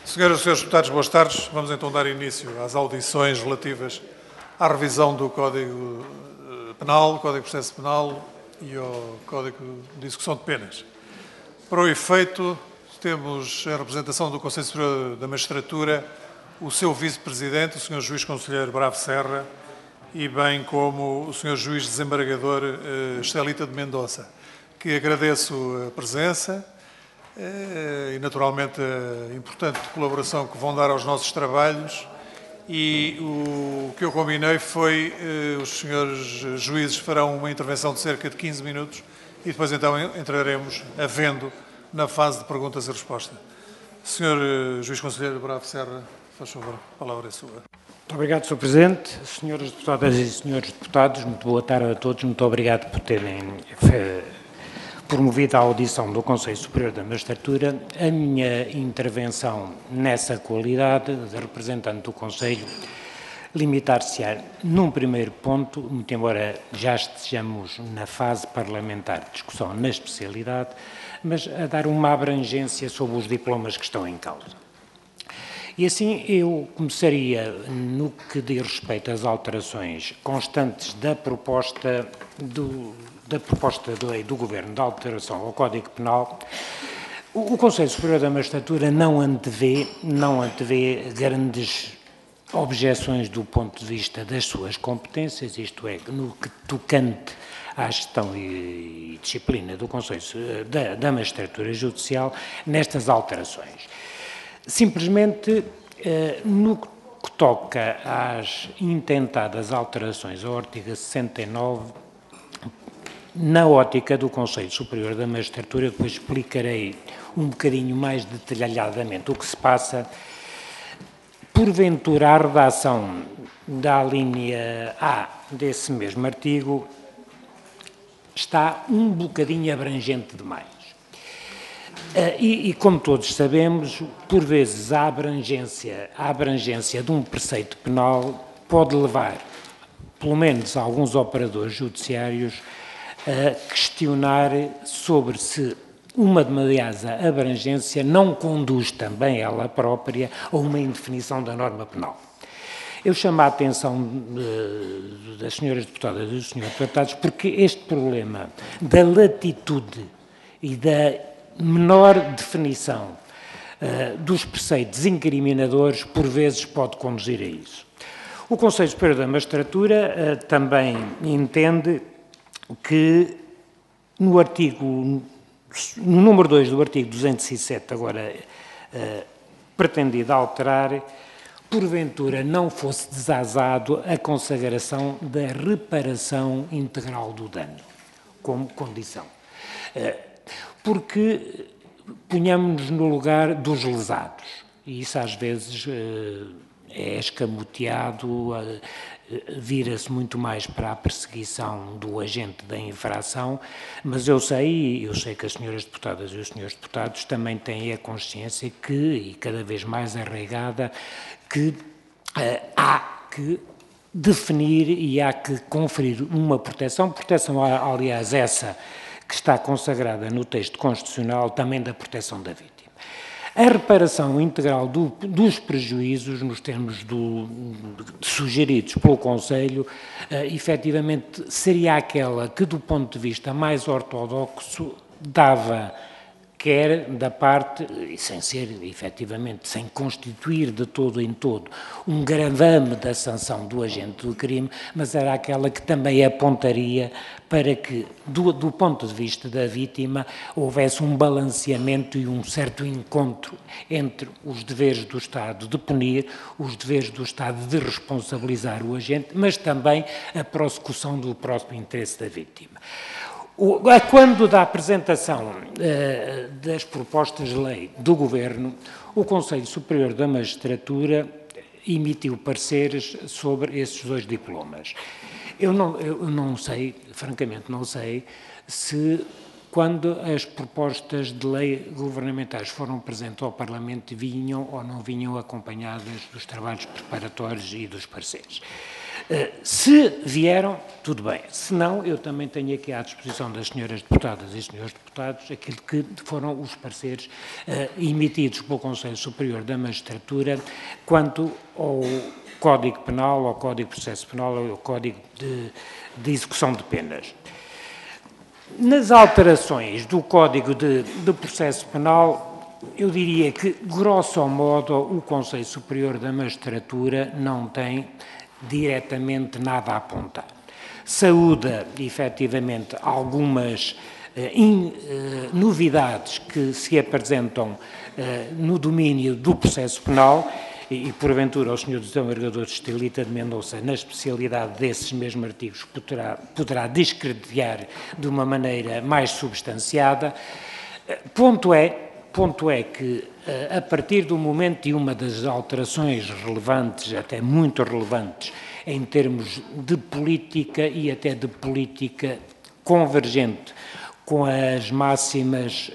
Senhoras e senhores deputados, boas tardes. Vamos então dar início às audições relativas à revisão do Código Penal, Código de Processo Penal e ao Código de Execução de Penas. Para o efeito, temos a representação do Conselho Superior da Magistratura, o seu vice-presidente, o Sr. Juiz Conselheiro Bravo Serra, e bem como o Sr. Juiz Desembargador Estelita de Mendonça, que agradeço a presença e, naturalmente, a importante colaboração que vão dar aos nossos trabalhos. E o que eu combinei foi os senhores juízes farão uma intervenção de cerca de 15 minutos e depois então entraremos, havendo, na fase de perguntas e respostas. Senhor Juiz Conselheiro Bravo Serra, faz favor, a palavra é sua. Muito obrigado, Sr. Presidente. Senhoras deputadas e senhores deputados, muito boa tarde a todos. Muito obrigado por terem promovido a audição do Conselho Superior da Magistratura. A minha intervenção nessa qualidade de representante do Conselho limitar-se-á, num primeiro ponto, muito embora já estejamos na fase parlamentar de discussão na especialidade, mas a dar uma abrangência sobre os diplomas que estão em causa. E assim eu começaria no que diz respeito às alterações constantes da proposta de lei do Governo de alteração ao Código Penal. O Conselho Superior da Magistratura não antevê grandes objeções do ponto de vista das suas competências, isto é, no que tocante à gestão e disciplina do Conselho da Magistratura Judicial, nestas alterações. Simplesmente, no que toca às intentadas alterações ao artigo 69, na ótica do Conselho Superior da Magistratura, depois explicarei um bocadinho mais detalhadamente o que se passa. Porventura, a redação da linha A desse mesmo artigo está um bocadinho abrangente demais. E como todos sabemos, por vezes a abrangência de um preceito penal pode levar, pelo menos alguns operadores judiciários, a questionar sobre se uma demasiada abrangência não conduz também ela própria a uma indefinição da norma penal. Eu chamo a atenção das senhoras deputadas e dos senhores deputados porque este problema da latitude e da menor definição dos preceitos incriminadores, por vezes, pode conduzir a isso. O Conselho Superior da Magistratura também entende que no número 2 do artigo 207, agora pretendido alterar, porventura não fosse desazado a consagração da reparação integral do dano, como condição. Porque ponhamos-nos no lugar dos lesados, e isso às vezes é escamoteado, vira-se muito mais para a perseguição do agente da infração, mas eu sei que as senhoras deputadas e os senhores deputados também têm a consciência que, e cada vez mais arraigada, que há que definir e há que conferir uma proteção, aliás, essa que está consagrada no texto constitucional, também da proteção da vítima. A reparação integral dos prejuízos, nos termos sugeridos pelo Conselho, efetivamente seria aquela que, do ponto de vista mais ortodoxo, dava, quer da parte, e sem ser, efetivamente, sem constituir de todo em todo um gravame da sanção do agente do crime, mas era aquela que também apontaria para que, do ponto de vista da vítima, houvesse um balanceamento e um certo encontro entre os deveres do Estado de punir, os deveres do Estado de responsabilizar o agente, mas também a prossecução do próprio interesse da vítima. Quando da apresentação das propostas de lei do Governo, o Conselho Superior da Magistratura emitiu pareceres sobre esses dois diplomas. Eu não sei, francamente não sei, se quando as propostas de lei governamentais foram apresentadas ao Parlamento vinham ou não vinham acompanhadas dos trabalhos preparatórios e dos pareceres. Se vieram, tudo bem. Se não, eu também tenho aqui à disposição das senhoras deputadas e senhores deputados aquilo que foram os pareceres emitidos pelo Conselho Superior da Magistratura quanto ao Código Penal, ao Código de Processo Penal, ao Código de Execução de Penas. Nas alterações do Código de Processo Penal, eu diria que, grosso modo, o Conselho Superior da Magistratura não tem diretamente nada a apontar. Saúda, efetivamente, algumas novidades que se apresentam no domínio do processo penal e porventura, o Sr. Desembargador Estelita de Mendonça, na especialidade desses mesmos artigos, poderá discreditar de uma maneira mais substanciada. Ponto é que, a partir do momento de uma das alterações relevantes, até muito relevantes, em termos de política e até de política convergente com os máximos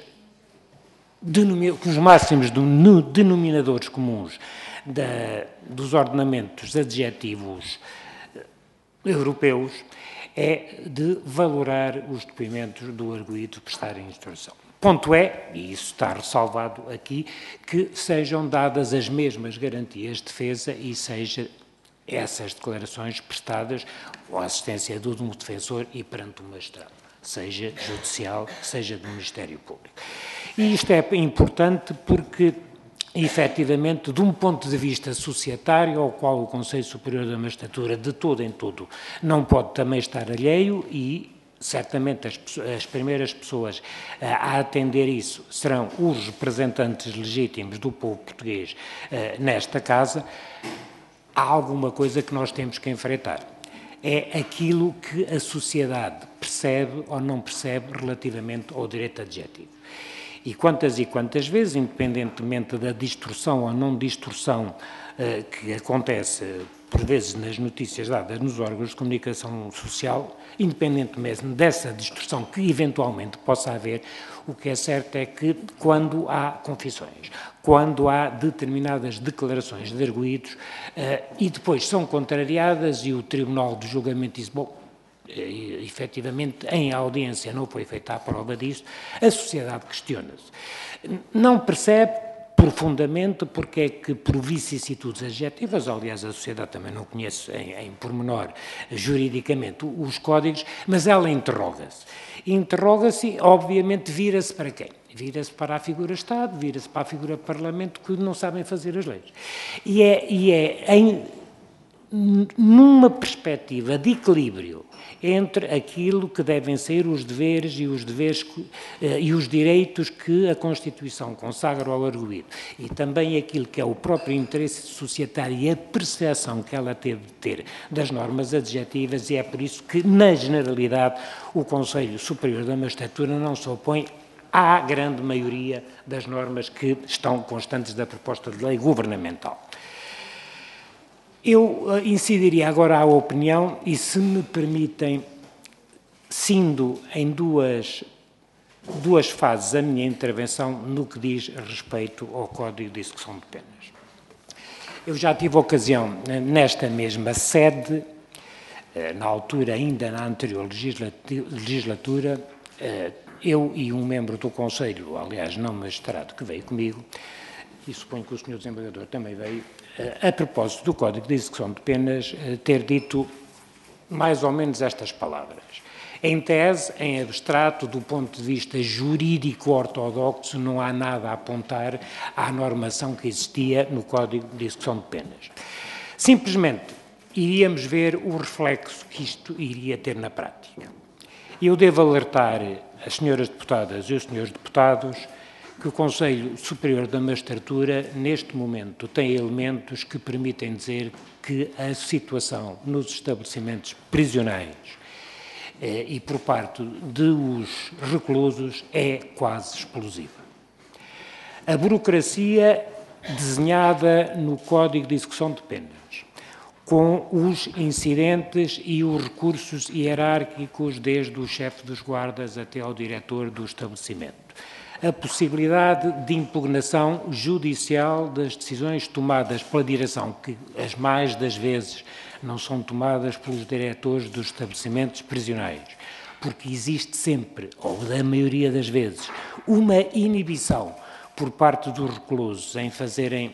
denominadores comuns dos ordenamentos adjetivos europeus, é de valorar os depoimentos do arguido prestar em instrução. Ponto é, e isso está ressalvado aqui, que sejam dadas as mesmas garantias de defesa e seja essas declarações prestadas com a assistência do defensor e perante o magistrado, seja judicial, seja do Ministério Público. E isto é importante porque, efetivamente, de um ponto de vista societário, ao qual o Conselho Superior da Magistratura, de todo em todo, não pode também estar alheio e, certamente, as primeiras pessoas a atender isso serão os representantes legítimos do povo português nesta Casa. Há alguma coisa que nós temos que enfrentar. É aquilo que a sociedade percebe ou não percebe relativamente ao direito adjetivo. E quantas vezes, independentemente da distorção ou não distorção que acontece, por vezes, nas notícias dadas nos órgãos de comunicação social, independentemente dessa distorção que eventualmente possa haver, o que é certo é que quando há confissões, quando há determinadas declarações de arguidos e depois são contrariadas e o Tribunal de Julgamento diz, bom, efetivamente, em audiência não foi feita a prova disso, a sociedade questiona-se. Não percebe profundamente porque é que, por vicissitudes adjetivas, aliás, a sociedade também não conhece em pormenor juridicamente os códigos, mas ela interroga-se. Interroga-se, obviamente, vira-se para quem? Vira-se para a figura Estado, vira-se para a figura Parlamento, que não sabem fazer as leis. Numa perspectiva de equilíbrio entre aquilo que devem ser os deveres e os direitos que a Constituição consagra ao arguido e também aquilo que é o próprio interesse societário e a percepção que ela teve de ter das normas adjetivas, e é por isso que, na generalidade, o Conselho Superior da Magistratura não se opõe à grande maioria das normas que estão constantes da proposta de lei governamental. Eu incidiria agora à opinião e, se me permitem, cindo em duas fases a minha intervenção no que diz respeito ao Código de Execução de Penas. Eu já tive ocasião, nesta mesma sede, na altura ainda na anterior legislatura, eu e um membro do Conselho, aliás, não magistrado, que veio comigo, e suponho que o Sr. Desembargador também veio, a propósito do Código de Execução de Penas, ter dito mais ou menos estas palavras. Em tese, em abstrato, do ponto de vista jurídico ortodoxo, não há nada a apontar à normação que existia no Código de Execução de Penas. Simplesmente, iríamos ver o reflexo que isto iria ter na prática. Eu devo alertar as senhoras deputadas e os senhores deputados que o Conselho Superior da Magistratura, neste momento, tem elementos que permitem dizer que a situação nos estabelecimentos prisionais e por parte dos reclusos é quase explosiva. A burocracia desenhada no Código de Execução de Penas, com os incidentes e os recursos hierárquicos, desde o chefe dos guardas até ao diretor do estabelecimento, a possibilidade de impugnação judicial das decisões tomadas pela direção, que as mais das vezes não são tomadas pelos diretores dos estabelecimentos prisionais, porque existe sempre, ou da maioria das vezes, uma inibição por parte dos reclusos em fazerem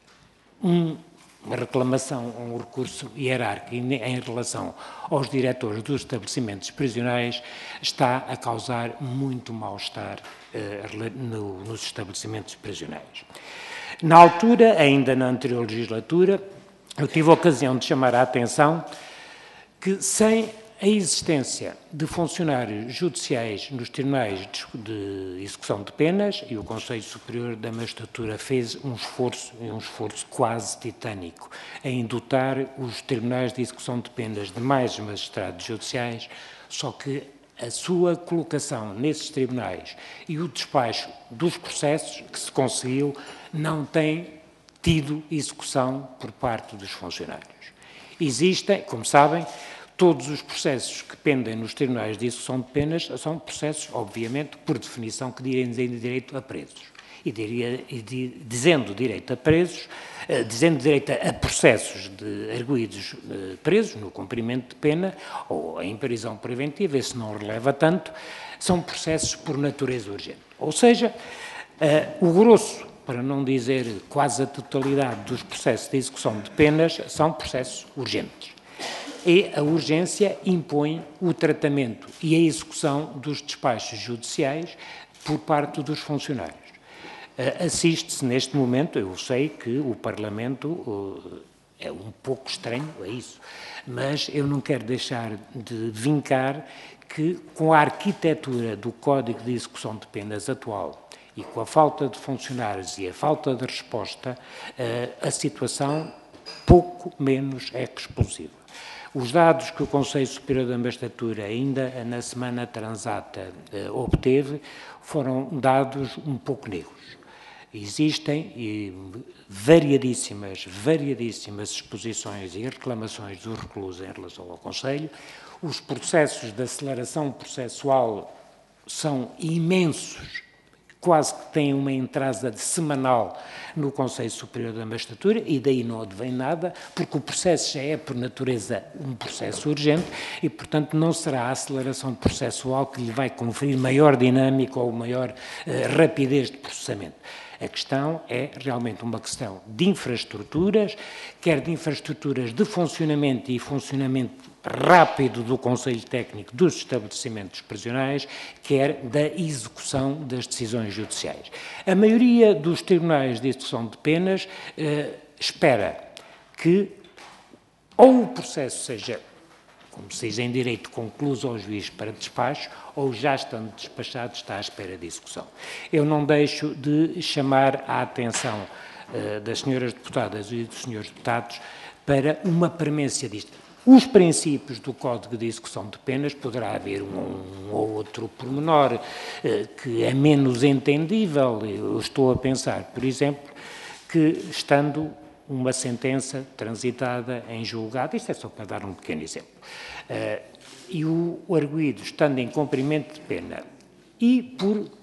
uma reclamação, um recurso hierárquico em relação aos diretores dos estabelecimentos prisionais, está a causar muito mal-estar nos estabelecimentos prisionais. Na altura, ainda na anterior legislatura, eu tive a ocasião de chamar a atenção que, sem a existência de funcionários judiciais nos tribunais de execução de penas, e o Conselho Superior da Magistratura fez um esforço quase titânico em dotar os tribunais de execução de penas de mais magistrados judiciais, só que a sua colocação nesses tribunais e o despacho dos processos que se conseguiu não tem tido execução por parte dos funcionários. Existem, como sabem, todos os processos que pendem nos tribunais de execução de penas são processos, obviamente, por definição, que dizem direito a presos. Dizendo direito a presos, dizendo direito a processos de arguidos presos no cumprimento de pena ou em prisão preventiva, esse não releva tanto, são processos por natureza urgente. Ou seja, o grosso, para não dizer quase a totalidade dos processos de execução de penas, são processos urgentes. E a urgência impõe o tratamento e a execução dos despachos judiciais por parte dos funcionários. Assiste-se neste momento, eu sei que o Parlamento é um pouco estranho a isso, mas eu não quero deixar de vincar que, com a arquitetura do Código de Execução de Penas atual e com a falta de funcionários e a falta de resposta, a situação pouco menos é que explosiva. Os dados que o Conselho Superior da Magistratura, ainda na semana transata, obteve, foram dados um pouco negros. Existem variadíssimas exposições e reclamações dos reclusos em relação ao Conselho. Os processos de aceleração processual são imensos, quase que têm uma entrada semanal no Conselho Superior da Magistratura, e daí não advém nada, porque o processo já é, por natureza, um processo urgente e, portanto, não será a aceleração processual que lhe vai conferir maior dinâmica ou maior rapidez de processamento. A questão é realmente uma questão de infraestruturas, quer de infraestruturas de funcionamento e funcionamento rápido do Conselho Técnico dos estabelecimentos prisionais, quer da execução das decisões judiciais. A maioria dos tribunais de execução de penas espera que ou o processo seja, como se diz em direito, concluso ao juiz para despacho, ou já estando despachado está à espera de execução. Eu não deixo de chamar a atenção das senhoras deputadas e dos senhores deputados para uma premência disto. Os princípios do Código de Execução de Penas, poderá haver um ou outro pormenor que é menos entendível. Eu estou a pensar, por exemplo, que estando uma sentença transitada em julgado, isto é só para dar um pequeno exemplo, e o arguido estando em cumprimento de pena e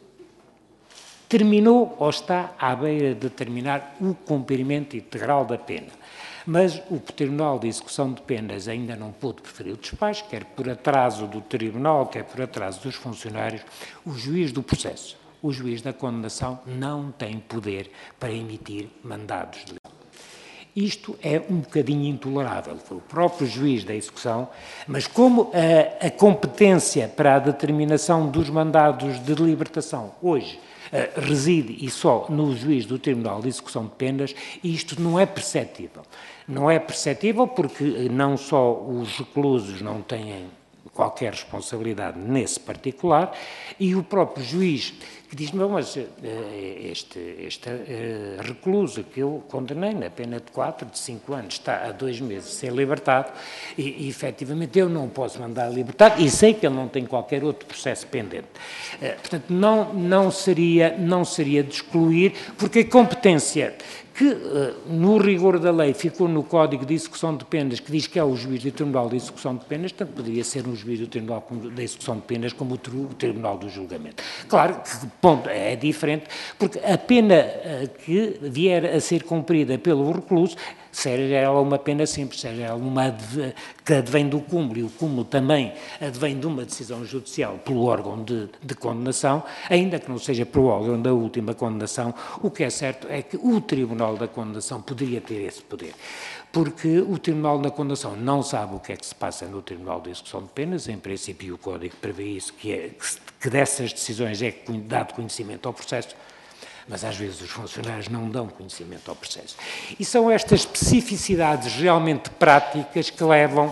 terminou ou está à beira de terminar o cumprimento integral da pena, mas o Tribunal de Execução de Penas ainda não pôde preferir o despacho, quer por atraso do Tribunal, quer por atraso dos funcionários, o juiz do processo, o juiz da condenação, não tem poder para emitir mandados de prisão. Isto é um bocadinho intolerável. Foi o próprio juiz da execução, mas como a competência para a determinação dos mandados de libertação hoje reside e só no juiz do Tribunal de Execução de Penas, isto não é perceptível. Não é perceptível porque não só os reclusos não têm qualquer responsabilidade nesse particular, e o próprio juiz que diz, mas este recluso que eu condenei na pena de 4, de 5 anos, está há 2 meses sem ser libertado, e efetivamente eu não posso mandar libertar, e sei que ele não tem qualquer outro processo pendente. Portanto, não seria de excluir, porque a competência que, no rigor da lei, ficou no Código de Execução de Penas, que diz que é o juiz do Tribunal de Execução de Penas, tanto poderia ser um juiz do Tribunal de Execução de Penas como o Tribunal do Julgamento. Claro que, ponto, é diferente, porque a pena que vier a ser cumprida pelo recluso seja ela uma pena simples, seja ela uma que advém do cúmulo, e o cúmulo também advém de uma decisão judicial pelo órgão de condenação, ainda que não seja pelo órgão da última condenação, o que é certo é que o Tribunal da Condenação poderia ter esse poder. Porque o Tribunal da Condenação não sabe o que é que se passa no Tribunal de Execução de Penas, em princípio o Código prevê isso, que dessas decisões é dado conhecimento ao processo, mas às vezes os funcionários não dão conhecimento ao processo. E são estas especificidades realmente práticas que levam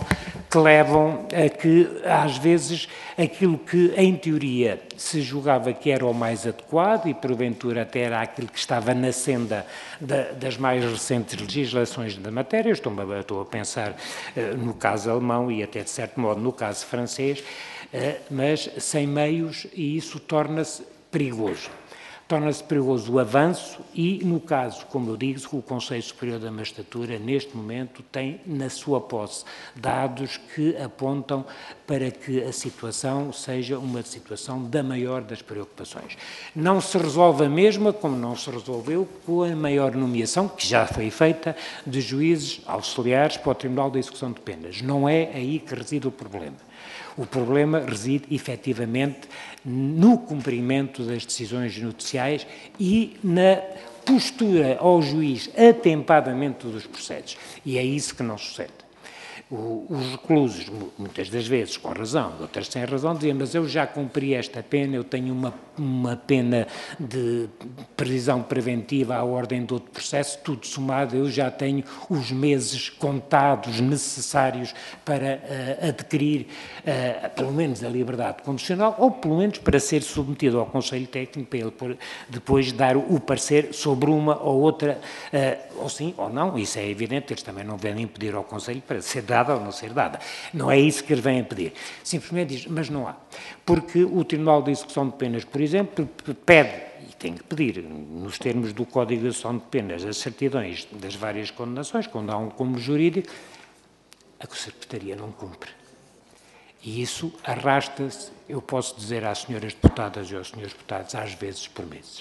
a que, às vezes, aquilo que, em teoria, se julgava que era o mais adequado, e porventura até era aquilo que estava na senda das mais recentes legislações da matéria, estou a pensar no caso alemão e até, de certo modo, no caso francês, mas sem meios, e isso torna-se perigoso. Torna-se perigoso o avanço e, no caso, como eu digo, o Conselho Superior da Magistratura, neste momento, tem na sua posse dados que apontam para que a situação seja uma situação da maior das preocupações. Não se resolve a mesma, como não se resolveu, com a maior nomeação, que já foi feita, de juízes auxiliares para o Tribunal de Execução de Penas. Não é aí que reside o problema. O problema reside, efetivamente, no cumprimento das decisões judiciais e na postura ao juiz atempadamente dos processos. E é isso que não sucede. Os reclusos, muitas das vezes com razão, outras sem razão, dizem, mas eu já cumpri esta pena, eu tenho uma pena de prisão preventiva à ordem de outro processo, tudo somado, eu já tenho os meses contados necessários para adquirir, pelo menos, a liberdade condicional, ou pelo menos para ser submetido ao Conselho Técnico, para ele depois dar o parecer sobre uma ou outra, ou sim ou não, isso é evidente, eles também não vêm pedir ao Conselho para ser dada ou não ser dada. Não é isso que eles vêm pedir. Simplesmente diz, mas não há. Porque o Tribunal de Execução de Penas, por exemplo, pede, e tem que pedir, nos termos do Código de Execução de Penas, as certidões das várias condenações, quando há um cúmulo jurídico, a Secretaria não cumpre. E isso arrasta-se, eu posso dizer às senhoras deputadas e aos senhores deputados, às vezes por meses.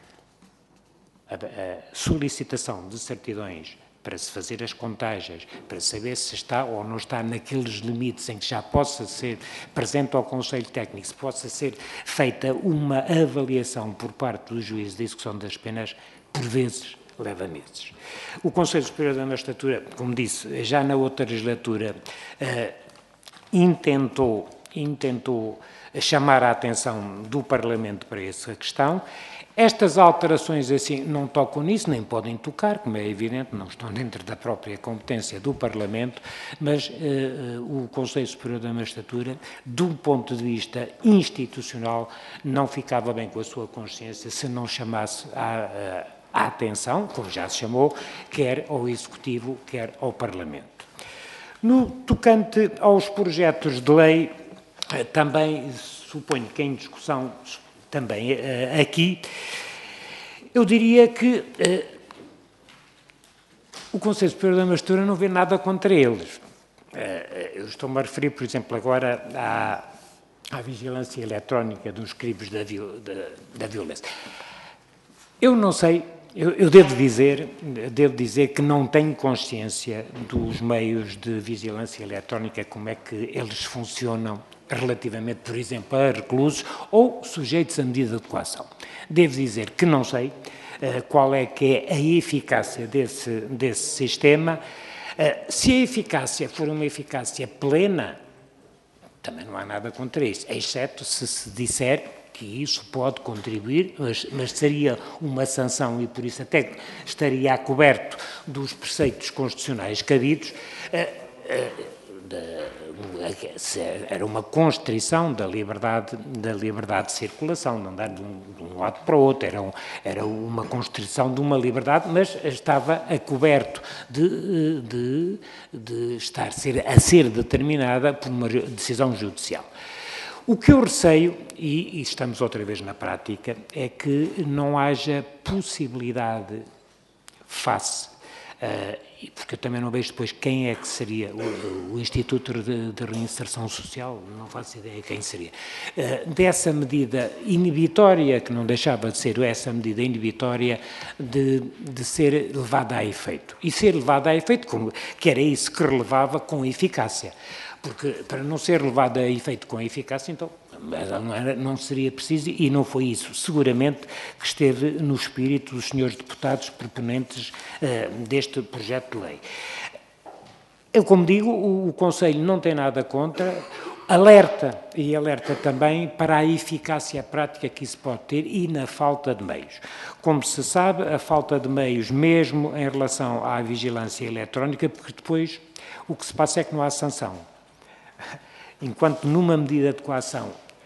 A solicitação de certidões para se fazer as contagens, para saber se está ou não está naqueles limites em que já possa ser presente ao Conselho Técnico, se possa ser feita uma avaliação por parte do juiz de execução das penas, por vezes leva meses. O Conselho Superior da Magistratura, como disse, já na outra legislatura, intentou chamar a atenção do Parlamento para essa questão. Estas alterações assim não tocam nisso, nem podem tocar, como é evidente, não estão dentro da própria competência do Parlamento, mas o Conselho Superior da Magistratura, de um ponto de vista institucional, não ficava bem com a sua consciência se não chamasse a atenção, como já se chamou, quer ao Executivo, quer ao Parlamento. No tocante aos projetos de lei, também suponho que em discussão também aqui, eu diria que o Conselho Superior da Magistratura não vê nada contra eles. Eu estou-me a referir, por exemplo, agora à vigilância eletrónica dos crimes da violência. Eu não sei, eu devo dizer que não tenho consciência dos meios de vigilância eletrónica, como é que eles funcionam relativamente, por exemplo, a reclusos ou sujeitos a medida de coação. Devo dizer que não sei qual é que é a eficácia desse sistema. Se a eficácia for uma eficácia plena, também não há nada contra isso, exceto se disser que isso pode contribuir, mas seria uma sanção e por isso até estaria a coberto dos preceitos constitucionais cabidos, era uma constrição da liberdade de circulação, não dar de um lado para o outro, era uma constrição de uma liberdade, mas estava a coberto de a ser determinada por uma decisão judicial. O que eu receio, e estamos outra vez na prática, é que não haja possibilidade, face porque eu também não vejo depois quem é que seria o Instituto de Reinserção Social, não faço ideia quem seria. Dessa medida inibitória, que não deixava de ser essa medida inibitória de ser levada a efeito. E ser levada a efeito, que era isso que relevava com eficácia. Porque para não ser levado a efeito com eficácia, então não seria preciso, e não foi isso, seguramente, que esteve no espírito dos senhores deputados proponentes deste projeto de lei. Eu, como digo, o Conselho não tem nada contra, alerta também para a eficácia prática que isso pode ter e na falta de meios. Como se sabe, a falta de meios, mesmo em relação à vigilância eletrónica, porque depois o que se passa é que não há sanção. Enquanto numa medida de coação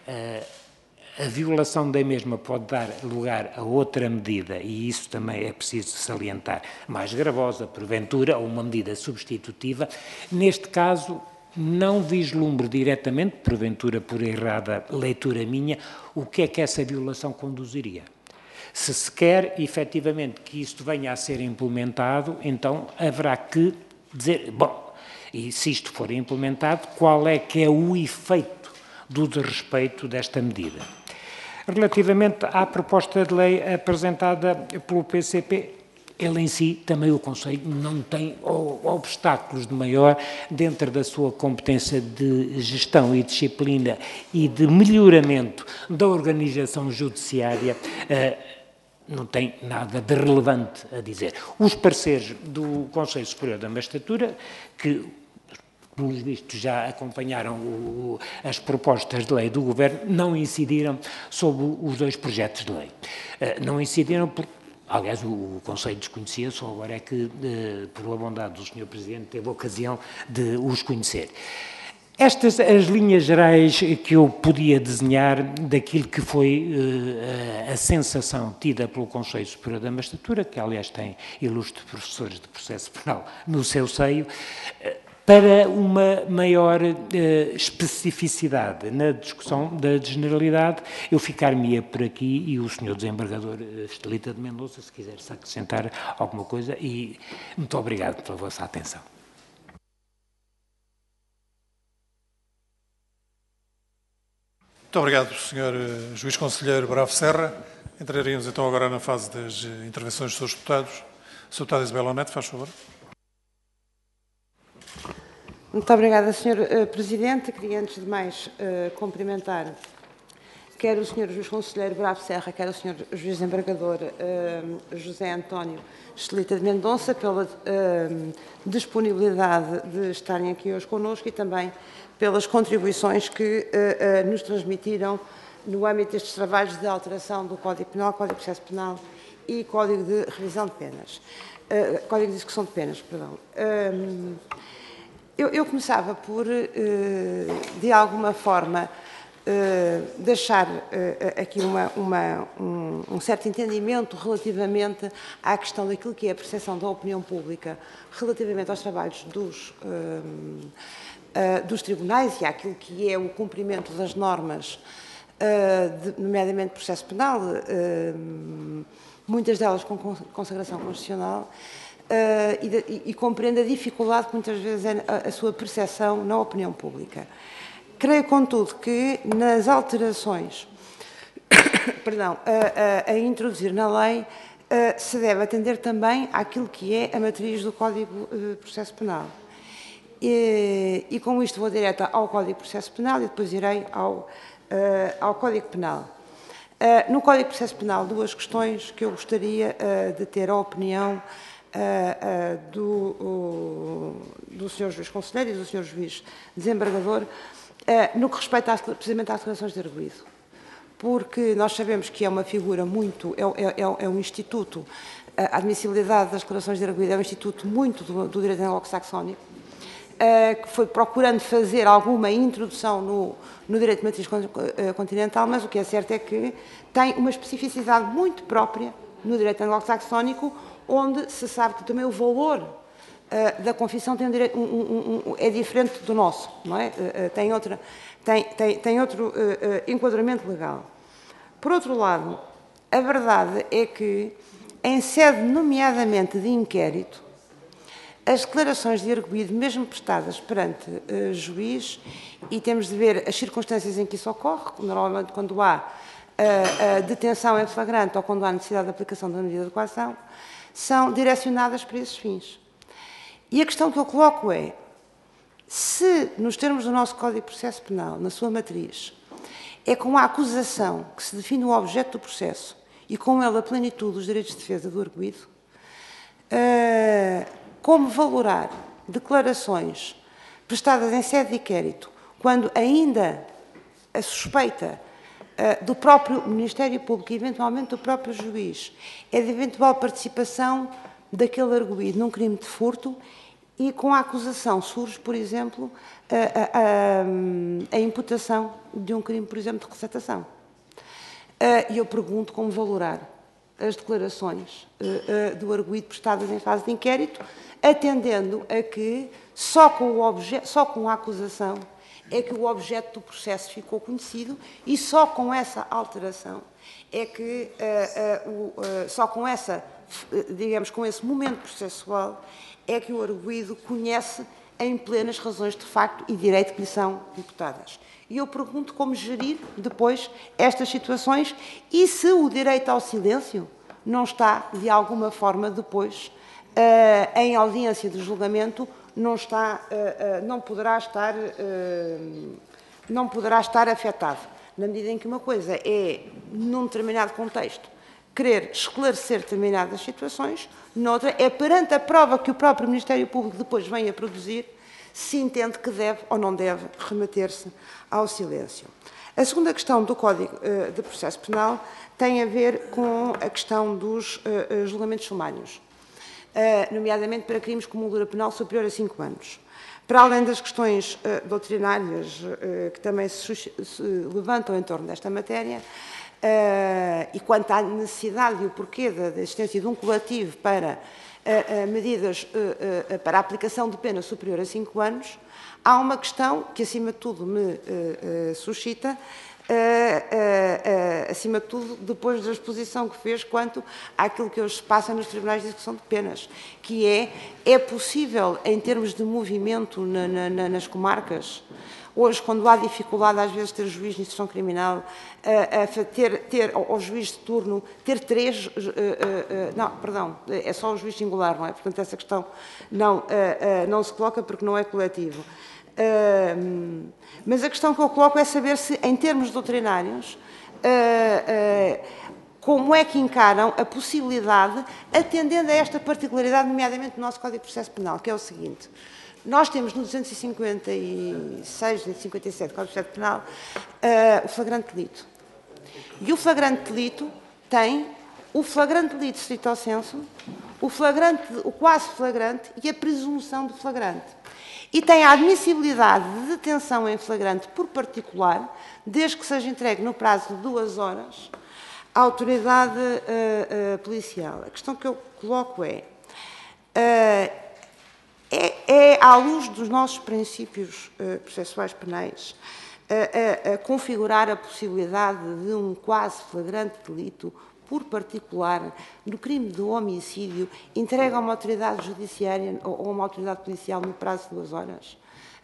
a violação da mesma pode dar lugar a outra medida, e isso também é preciso salientar, mais gravosa, porventura, ou uma medida substitutiva, neste caso não vislumbro diretamente, porventura por errada leitura minha, o que é que essa violação conduziria. Se se quer, efetivamente, que isto venha a ser implementado, então haverá que dizer, bom, e se isto for implementado, qual é que é o efeito do desrespeito desta medida? Relativamente à proposta de lei apresentada pelo PCP, ele em si, também o Conselho, não tem obstáculos de maior dentro da sua competência de gestão e disciplina e de melhoramento da organização judiciária, não tem nada de relevante a dizer. Os pareceres do Conselho Superior da Magistratura, que, pelos vistos, já acompanharam as propostas de lei do Governo, não incidiram sobre os dois projetos de lei. Não incidiram porque, aliás, o Conselho desconhecia, só agora é que, por a bondade do Sr. Presidente, teve a ocasião de os conhecer. Estas as linhas gerais que eu podia desenhar daquilo que foi a sensação tida pelo Conselho Superior da Magistratura, que aliás tem ilustres professores de processo penal no seu seio, para uma maior especificidade na discussão da generalidade. Eu ficar-me-ia por aqui e o Sr. Desembargador Estelita de Mendonça, se quiser se acrescentar alguma coisa, e muito obrigado pela vossa atenção. Muito obrigado, Sr. Juiz Conselheiro Bravo Serra. Entraríamos então agora na fase das intervenções dos seus deputados. Sr. Deputado Isabel Neto, faz favor. Muito obrigada, Sr. Presidente. Queria, antes de mais, cumprimentar quer o Sr. Juiz Conselheiro Bravo Serra, quer o Sr. Juiz Desembargador José António Estelita de Mendonça pela disponibilidade de estarem aqui hoje connosco e também pelas contribuições que nos transmitiram no âmbito destes trabalhos de alteração do Código Penal, Código de Processo Penal e Código de Revisão de Penas, Código de Execução de Penas, perdão. Eu começava por, de alguma forma, deixar aqui um certo entendimento relativamente à questão daquilo que é a percepção da opinião pública relativamente aos trabalhos dos tribunais e àquilo que é o cumprimento das normas, nomeadamente processo penal, muitas delas com consagração constitucional, e compreendo a dificuldade que muitas vezes é a sua percepção na opinião pública. Creio, contudo, que nas alterações a introduzir na lei se deve atender também àquilo que é a matriz do Código de Processo Penal. E com isto vou direta ao Código de Processo Penal e depois irei ao Código Penal. No Código de Processo Penal, duas questões que eu gostaria de ter a opinião do Sr. Juiz Conselheiro e do Sr. Juiz Desembargador, no que respeita precisamente às declarações de arguido. Porque nós sabemos que é uma figura muito, é um instituto, a admissibilidade das declarações de arguido é um instituto muito do direito anglo-saxónico, que foi procurando fazer alguma introdução no direito de matriz continental, mas o que é certo é que tem uma especificidade muito própria no direito anglo-saxónico, onde se sabe que também o valor da confissão tem é diferente do nosso, não é? Tem outro enquadramento legal. Por outro lado, a verdade é que, em sede nomeadamente de inquérito, as declarações de arguido, mesmo prestadas perante juiz, e temos de ver as circunstâncias em que isso ocorre, normalmente quando há detenção em flagrante ou quando há necessidade de aplicação da medida de coação, são direcionadas para esses fins. E a questão que eu coloco é, se, nos termos do nosso Código de Processo Penal, na sua matriz, é com a acusação que se define o objeto do processo e com ele a plenitude dos direitos de defesa do arguido, como valorar declarações prestadas em sede de inquérito, quando ainda a suspeita do próprio Ministério Público e, eventualmente, do próprio juiz é de eventual participação daquele arguido num crime de furto e com a acusação surge, por exemplo, a imputação de um crime, por exemplo, de receptação. E eu pergunto como valorar as declarações do arguido prestadas em fase de inquérito, atendendo a que só com a acusação é que o objeto do processo ficou conhecido e só com essa alteração é que, só com essa, digamos, com esse momento processual, é que o arguido conhece em plenas razões de facto e direito que lhe são imputadas. E eu pergunto como gerir depois estas situações e se o direito ao silêncio não está, de alguma forma, depois, em audiência de julgamento, não poderá estar afetado. Na medida em que uma coisa é, num determinado contexto, querer esclarecer determinadas situações, noutra é perante a prova que o próprio Ministério Público depois vem a produzir, se entende que deve ou não deve remeter-se ao silêncio. A segunda questão do Código de Processo Penal tem a ver com a questão dos julgamentos sumários, nomeadamente para crimes com moldura penal superior a 5 anos. Para além das questões doutrinárias que também se levantam em torno desta matéria, e quanto à necessidade e o porquê da existência de um coletivo para medidas para a aplicação de pena superior a 5 anos, há uma questão que, acima de tudo, me suscita, acima de tudo, depois da exposição que fez quanto àquilo que hoje se passa nos tribunais de execução de penas, que é possível, em termos de movimento nas comarcas, hoje, quando há dificuldade, às vezes, ter juiz de instrução criminal, ao juiz de turno, ter 3... não, perdão, é só o juiz singular, não é? Portanto, essa questão não se coloca porque não é coletivo. Mas a questão que eu coloco é saber se, em termos doutrinários, como é que encaram a possibilidade, atendendo a esta particularidade, nomeadamente do nosso Código de Processo Penal, que é o seguinte. Nós temos no 256, 257 do Código de Processo Penal, o flagrante delito. E o flagrante delito tem o flagrante delito stricto sensu, o quase flagrante e a presunção de flagrante. E tem a admissibilidade de detenção em flagrante por particular, desde que seja entregue no prazo de 2 horas à autoridade policial. A questão que eu coloco é à luz dos nossos princípios processuais penais, a configurar a possibilidade de um quase flagrante delito por particular no crime de homicídio entregue a uma autoridade judiciária ou a uma autoridade policial no prazo de 2 horas.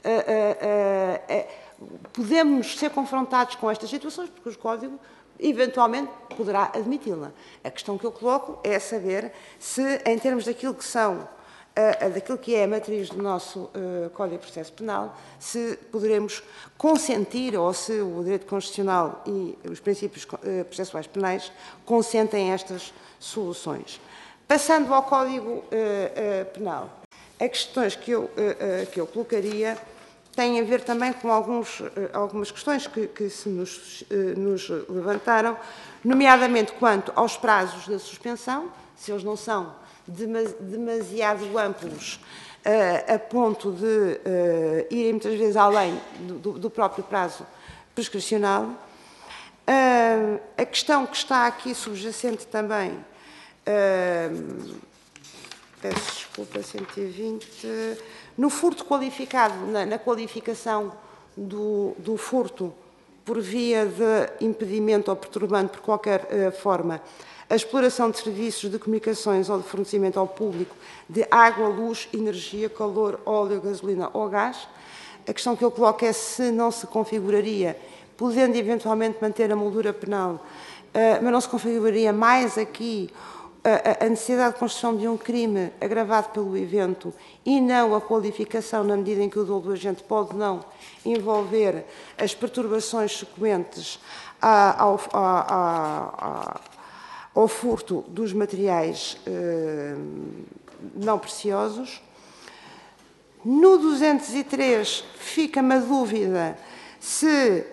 Podemos ser confrontados com estas situações porque o Código eventualmente poderá admiti-la. A questão que eu coloco é saber se, em termos daquilo que são daquilo que é a matriz do nosso Código de Processo Penal, se poderemos consentir ou se o direito constitucional e os princípios processuais penais consentem estas soluções. Passando ao Código Penal, as questões que eu colocaria têm a ver também com algumas questões que se nos levantaram, nomeadamente quanto aos prazos da suspensão, se eles não são demasiado amplos a ponto de irem muitas vezes além do próprio prazo prescricional. A questão que está aqui subjacente também, peço desculpa, 120, no furto qualificado, na qualificação do furto por via de impedimento ou perturbando por qualquer forma a exploração de serviços de comunicações ou de fornecimento ao público de água, luz, energia, calor, óleo, gasolina ou gás. A questão que eu coloco é se não se configuraria, podendo eventualmente manter a moldura penal, mas não se configuraria mais aqui a necessidade de construção de um crime agravado pelo evento e não a qualificação na medida em que o dolo do agente pode não envolver as perturbações sequentes ao furto dos materiais não preciosos. No 203 fica-me a dúvida se,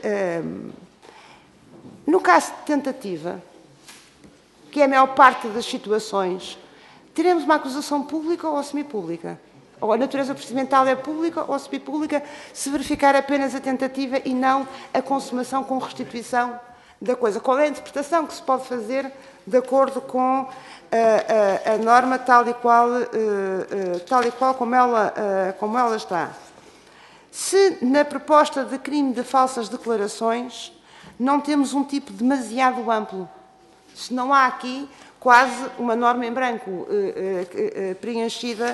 no caso de tentativa, que é a maior parte das situações, teremos uma acusação pública ou semipública? Ou a natureza procedimental é pública ou semipública, se verificar apenas a tentativa e não a consumação com restituição da coisa? Qual é a interpretação que se pode fazer de acordo com a norma tal e qual como ela está? Se na proposta de crime de falsas declarações não temos um tipo demasiado amplo, se não há aqui quase uma norma em branco preenchida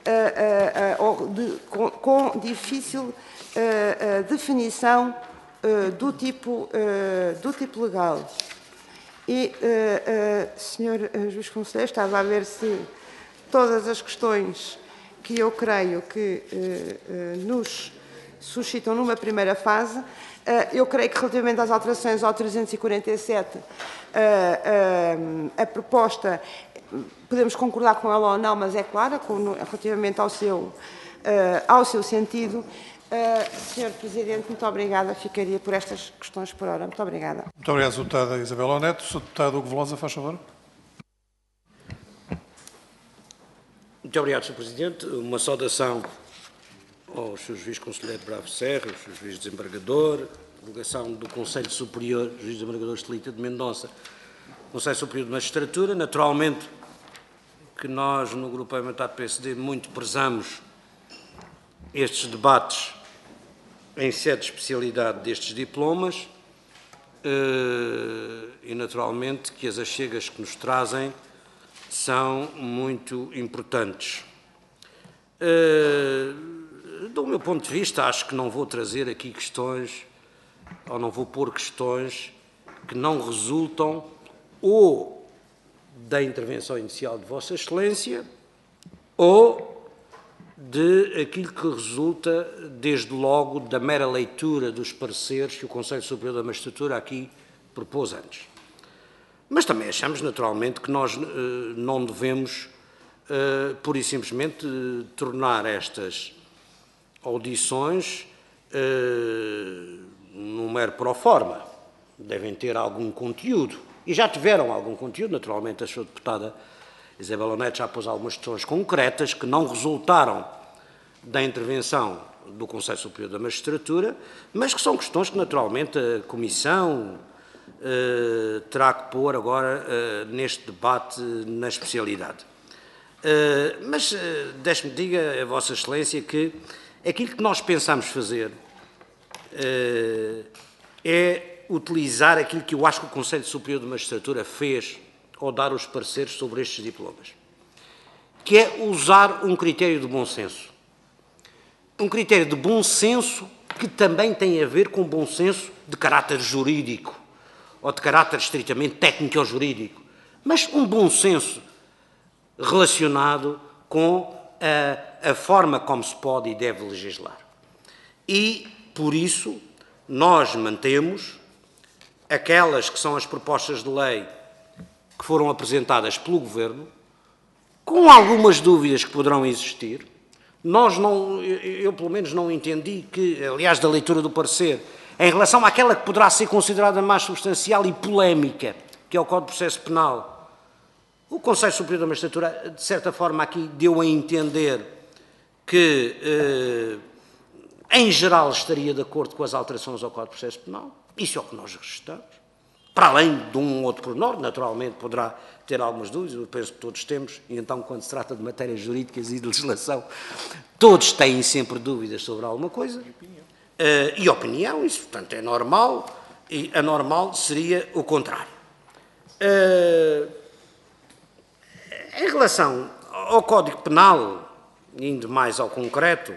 com difícil definição do tipo legal. E, Sr. Juiz Conselheiro, estava a ver se todas as questões que eu creio que nos suscitam numa primeira fase, eu creio que relativamente às alterações ao 347, a proposta, podemos concordar com ela ou não, mas é clara, relativamente ao seu sentido. Sr. Presidente, muito obrigada. Ficaria por estas questões por hora. Muito obrigada. Muito obrigado, Sra. Deputada Isabel Oneto. Sr. Deputado Hugo Velosa, faz favor. Muito obrigado, Sr. Presidente. Uma saudação ao Sr. Juiz Conselheiro Bravo Serra, ao Sr. Juiz Desembargador, delegação do Conselho Superior, Juiz Desembargador Estelita de Mendonça, Conselho Superior de Magistratura. Naturalmente que nós, no Grupo Parlamentar do PSD, muito prezamos estes debates em sede de especialidade destes diplomas e, naturalmente, que as achegas que nos trazem são muito importantes. Do meu ponto de vista, acho que não vou trazer aqui questões, ou não vou pôr questões que não resultam ou da intervenção inicial de Vossa Excelência ou de aquilo que resulta, desde logo, da mera leitura dos pareceres que o Conselho Superior da Magistratura aqui propôs antes. Mas também achamos, naturalmente, que nós não devemos, pura e simplesmente, tornar estas audições num mero pro forma. Devem ter algum conteúdo. E já tiveram algum conteúdo, naturalmente, a Sra. Deputada Isabel Oneto já pôs algumas questões concretas que não resultaram da intervenção do Conselho Superior da Magistratura, mas que são questões que, naturalmente, a Comissão terá que pôr agora neste debate na especialidade. Mas deixe-me diga a Vossa Excelência que aquilo que nós pensamos fazer é utilizar aquilo que eu acho que o Conselho Superior da Magistratura fez ao dar os pareceres sobre estes diplomas, que é usar um critério de bom senso. Um critério de bom senso que também tem a ver com bom senso de caráter jurídico, ou de caráter estritamente técnico ou jurídico, mas um bom senso relacionado com a forma como se pode e deve legislar. E, por isso, nós mantemos aquelas que são as propostas de lei que foram apresentadas pelo Governo, com algumas dúvidas que poderão existir. Eu pelo menos não entendi que, aliás, da leitura do parecer, em relação àquela que poderá ser considerada mais substancial e polémica, que é o Código de Processo Penal, o Conselho Superior da Magistratura, de certa forma, aqui deu a entender que, em geral, estaria de acordo com as alterações ao Código de Processo Penal. Isso é o que nós registramos. Para além de um outro pormenor, naturalmente poderá ter algumas dúvidas, eu penso que todos temos, e então quando se trata de matérias jurídicas e de legislação, todos têm sempre dúvidas sobre alguma coisa. E opinião, isso portanto é normal, E anormal seria o contrário. Em relação ao Código Penal, indo mais ao concreto,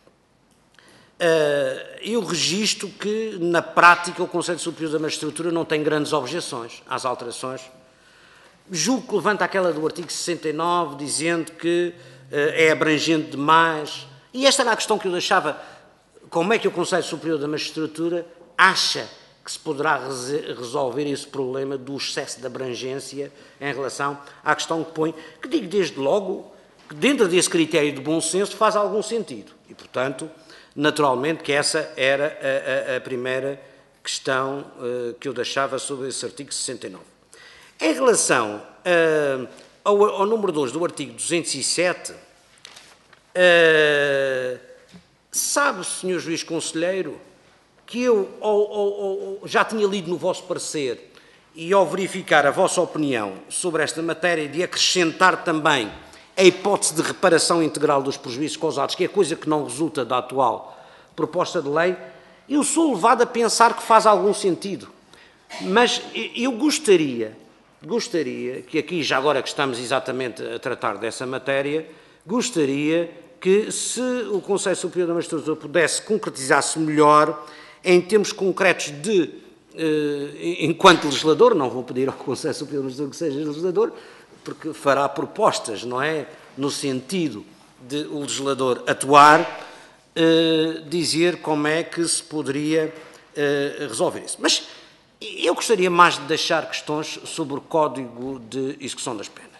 eu registro que, na prática, o Conselho Superior da Magistratura não tem grandes objeções às alterações. Julgo que levanta aquela do artigo 69, dizendo que é abrangente demais. E esta era a questão que eu deixava. Como é que o Conselho Superior da Magistratura acha que se poderá resolver esse problema do excesso de abrangência em relação à questão que põe, que digo desde logo que dentro desse critério de bom senso faz algum sentido. E, portanto, naturalmente que essa era a primeira questão que eu deixava sobre esse artigo 69. Em relação ao número 2 do artigo 207, sabe, Sr. Juiz Conselheiro, que eu já tinha lido no vosso parecer e ao verificar a vossa opinião sobre esta matéria de acrescentar também a hipótese de reparação integral dos prejuízos causados, que é coisa que não resulta da atual proposta de lei, eu sou levado a pensar que faz algum sentido. Mas eu gostaria que aqui, já agora que estamos exatamente a tratar dessa matéria, gostaria que, se o Conselho Superior da Magistratura pudesse concretizar-se melhor em termos concretos de, enquanto legislador, não vou pedir ao Conselho Superior da Magistratura que seja legislador, porque fará propostas, não é? No sentido de o legislador atuar, dizer como é que se poderia resolver isso. Mas eu gostaria mais de deixar questões sobre o Código de Execução das Penas.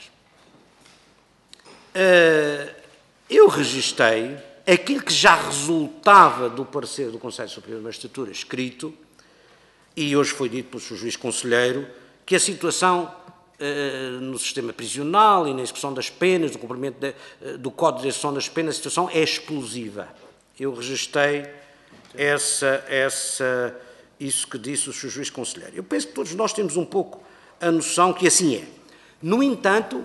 Eu registrei aquilo que já resultava do parecer do Conselho Superior da Magistratura escrito, e hoje foi dito pelo Sr. Juiz Conselheiro, que a situação no sistema prisional e na execução das penas, no cumprimento do Código de Execução das Penas, a situação é explosiva. Eu registrei isso que disse o Sr. Juiz Conselheiro. Eu penso que todos nós temos um pouco a noção que assim é. No entanto,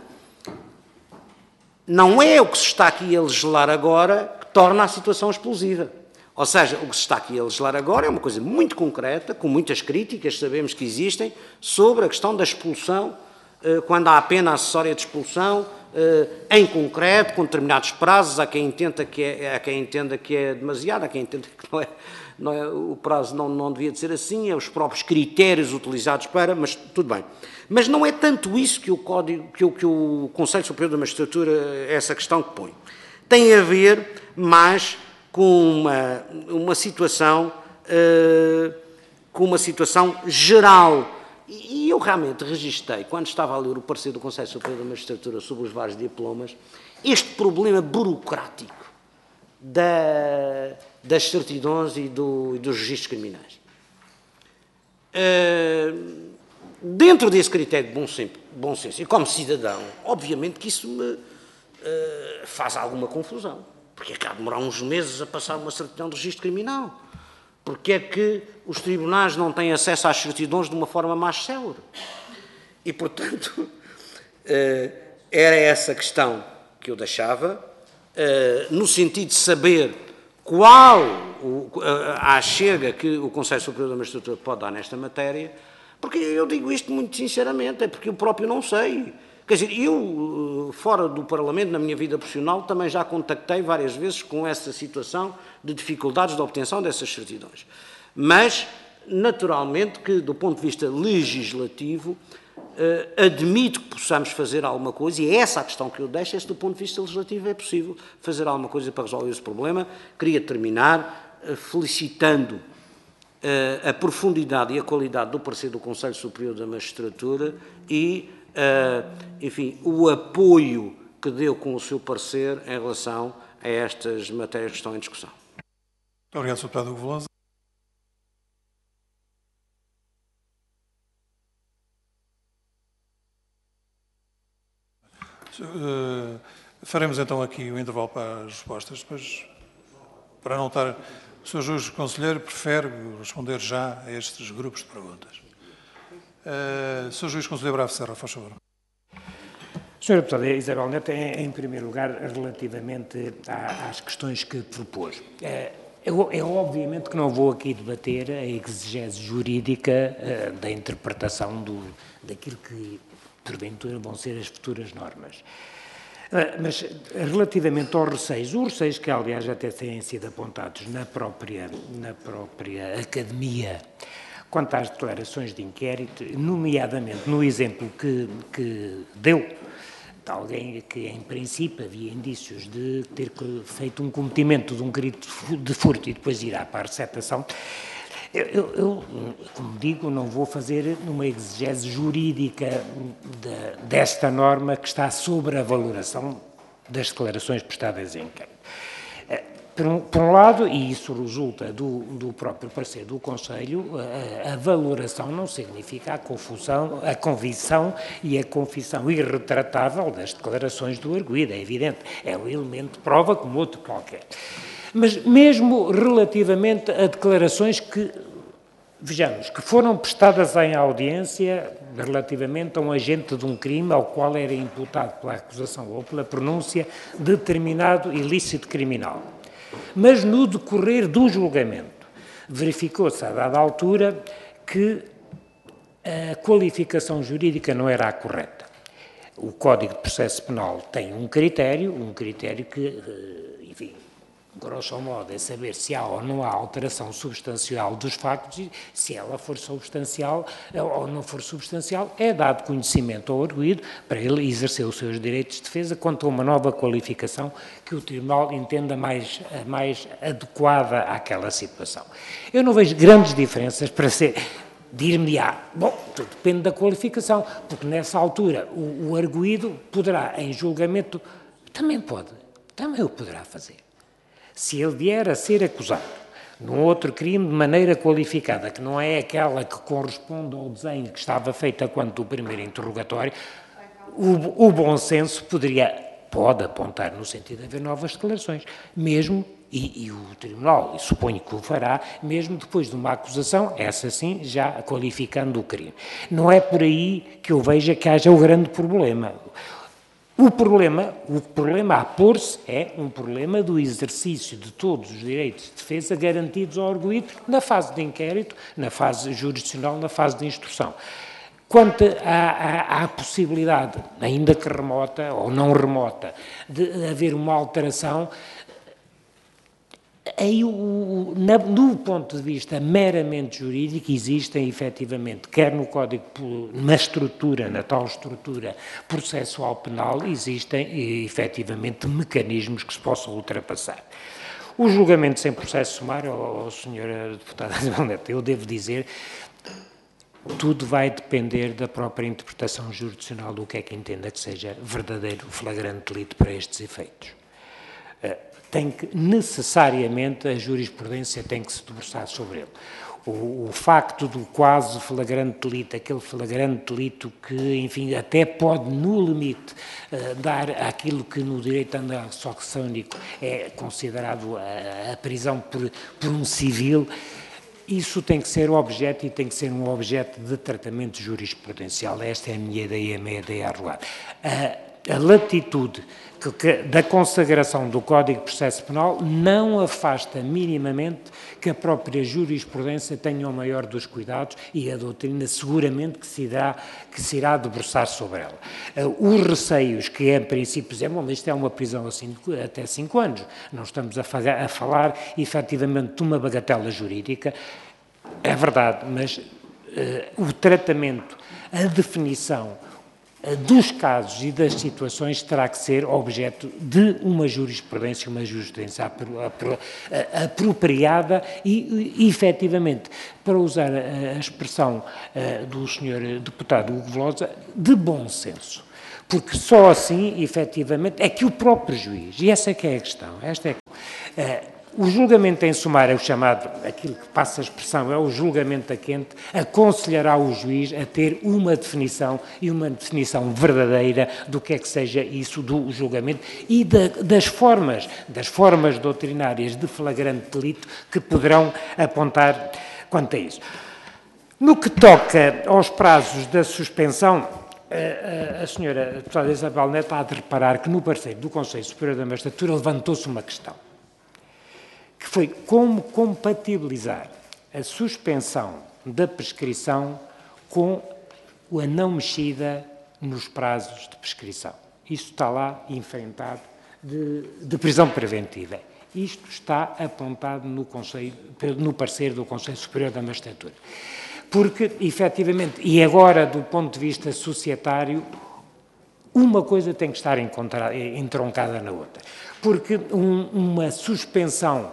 não é o que se está aqui a legislar agora que torna a situação explosiva. Ou seja, o que se está aqui a legislar agora é uma coisa muito concreta, com muitas críticas, sabemos que existem, sobre a questão da expulsão, quando há a pena acessória de expulsão, em concreto, com determinados prazos, há quem entenda que é demasiado, há quem entenda que não é, o prazo não devia de ser assim, é os próprios critérios utilizados para, mas tudo bem. Mas não é tanto isso que o Conselho Superior da Magistratura, essa questão que põe. Tem a ver mais com uma situação geral. E eu realmente registrei, quando estava a ler o parecer do Conselho Superior da Magistratura sobre os vários diplomas, este problema burocrático das certidões e dos registros criminais. Dentro desse critério de bom senso, e como cidadão, obviamente que isso me faz alguma confusão, porque é que há de demorar uns meses a passar uma certidão de registro criminal. Porque é que os tribunais não têm acesso às certidões de uma forma mais célere? E, portanto, era essa questão que eu deixava, no sentido de saber qual a chega que o Conselho Superior da Magistratura pode dar nesta matéria, porque eu digo isto muito sinceramente, é porque eu próprio não sei. Quer dizer, eu, fora do Parlamento, na minha vida profissional, também já contactei várias vezes com essa situação de dificuldades de obtenção dessas certidões. Mas, naturalmente, que do ponto de vista legislativo, admito que possamos fazer alguma coisa, e é essa a questão que eu deixo, é se do ponto de vista legislativo é possível fazer alguma coisa para resolver esse problema. Queria terminar felicitando a profundidade e a qualidade do parecer do Conselho Superior da Magistratura e enfim, o apoio que deu com o seu parecer em relação a estas matérias que estão em discussão. Muito obrigado, Sr. Deputado Hugo Veloso. Faremos então aqui o intervalo para as respostas, depois, para não estar... O Sr. Juiz Conselheiro prefere responder já a estes grupos de perguntas. Sr. Juiz Conselheiro Bravo Serra, faz favor. Sra. Deputada Isabel Neto, em primeiro lugar, relativamente às questões que propôs. Eu obviamente que não vou aqui debater a exegese jurídica da interpretação daquilo que, porventura, vão ser as futuras normas. Mas, relativamente aos receios, os receios que, aliás, até têm sido apontados na própria Academia, quanto às declarações de inquérito, nomeadamente no exemplo que deu, de alguém que, em princípio, havia indícios de ter feito um cometimento de um crime de furto e depois irá para a receptação, eu, como digo, não vou fazer uma exegese jurídica desta norma que está sobre a valoração das declarações prestadas em inquérito. Por um lado, e isso resulta do próprio parecer do Conselho, a valoração não significa a convicção e a confissão irretratável das declarações do arguido, é evidente, é um elemento de prova como outro qualquer. Mas mesmo relativamente a declarações que, vejamos, que foram prestadas em audiência relativamente a um agente de um crime ao qual era imputado pela acusação ou pela pronúncia determinado ilícito criminal. Mas no decorrer do julgamento verificou-se a dada altura que a qualificação jurídica não era a correta. O Código de Processo Penal tem um critério que, enfim, grosso modo, é saber se há ou não há alteração substancial dos factos e, se ela for substancial ou não for substancial, é dado conhecimento ao arguido para ele exercer os seus direitos de defesa quanto a uma nova qualificação que o Tribunal entenda mais adequada àquela situação. Eu não vejo grandes diferenças para ser... Dir-me-á, bom, tudo depende da qualificação, porque nessa altura o arguido poderá, em julgamento, também o poderá fazer. Se ele vier a ser acusado num outro crime de maneira qualificada, que não é aquela que corresponde ao desenho que estava feita quanto o primeiro interrogatório, o bom senso pode apontar no sentido de haver novas declarações, mesmo, e o Tribunal, e suponho que o fará, mesmo depois de uma acusação, essa sim, já qualificando o crime. Não é por aí que eu veja que haja o grande problema. O problema a pôr-se é um problema do exercício de todos os direitos de defesa garantidos ao arguido na fase de inquérito, na fase jurisdicional, na fase de instrução. Quanto à possibilidade, ainda que remota ou não remota, de haver uma alteração, aí, do ponto de vista meramente jurídico, existem efetivamente, quer no Código, na tal estrutura processual penal, existem efetivamente mecanismos que se possam ultrapassar. O julgamento sem processo sumário, Sra. Deputada Isabel Neto, eu devo dizer, tudo vai depender da própria interpretação jurisdicional do que é que entenda que seja verdadeiro flagrante delito para estes efeitos. Necessariamente, a jurisprudência tem que se debruçar sobre ele. O facto do quase flagrante delito, aquele flagrante delito que, enfim, até pode, no limite, dar aquilo que no direito anglo-saxónico é considerado a prisão por um civil, isso tem que ser objeto e tem que ser um objeto de tratamento jurisprudencial. Esta é a minha ideia arrolada. A latitude da consagração do Código de Processo Penal não afasta minimamente que a própria jurisprudência tenha o maior dos cuidados e a doutrina seguramente que se irá debruçar sobre ela. Os receios que, em princípio, dizem, bom, isto é uma prisão assim até 5 anos, não estamos a falar efetivamente de uma bagatela jurídica, é verdade, mas o tratamento, a definição dos casos e das situações terá que ser objeto de uma jurisprudência apropriada e, efetivamente, para usar a expressão do Sr. Deputado Hugo Velosa, de bom senso. Porque só assim, efetivamente, é que o próprio juiz, e essa é que é a questão, o julgamento em sumário, aquilo que passa a expressão, é o julgamento a quente, aconselhará o juiz a ter uma definição e uma definição verdadeira do que é que seja isso do julgamento e das formas doutrinárias de flagrante delito que poderão apontar quanto a isso. No que toca aos prazos da suspensão, a senhora deputada Isabel Neto há de reparar que no parecer do Conselho Superior da Magistratura levantou-se uma questão, que foi como compatibilizar a suspensão da prescrição com a não mexida nos prazos de prescrição. Isto está lá enfrentado de prisão preventiva. Isto está apontado no parecer do Conselho Superior da Magistratura. Porque, efetivamente, e agora do ponto de vista societário, uma coisa tem que estar entroncada na outra. Porque uma suspensão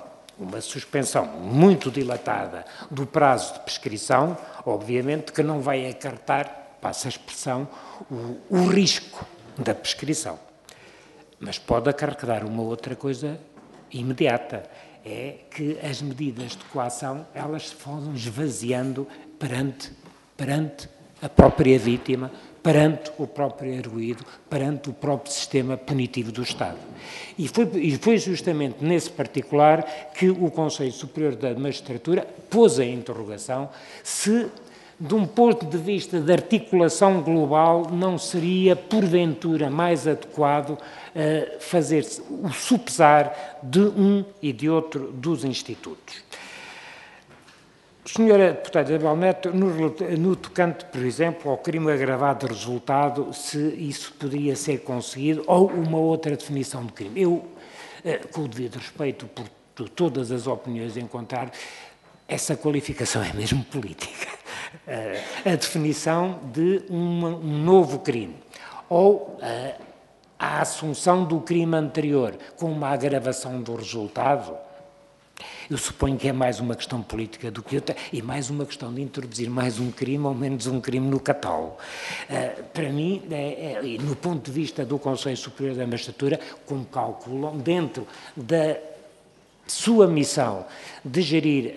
muito dilatada do prazo de prescrição, obviamente que não vai acarretar, passa a expressão, o risco da prescrição. Mas pode acarretar uma outra coisa imediata, é que as medidas de coação, elas se vão esvaziando perante a própria vítima, perante o próprio arguido, perante o próprio sistema punitivo do Estado. E foi justamente nesse particular que o Conselho Superior da Magistratura pôs a interrogação se, de um ponto de vista de articulação global, não seria, porventura, mais adequado fazer-se o supesar de um e de outro dos institutos. Senhora Deputada Isabel Neto, no tocante, por exemplo, ao crime agravado de resultado, se isso poderia ser conseguido, ou uma outra definição de crime. Eu, com o devido respeito por todas as opiniões encontradas, essa qualificação é mesmo política. A definição de um novo crime, ou a assunção do crime anterior com uma agravação do resultado. Eu suponho que é mais uma questão política do que outra, e mais uma questão de introduzir mais um crime ou menos um crime no catálogo. Para mim, no ponto de vista do Conselho Superior da Magistratura, como calculam, dentro da sua missão de gerir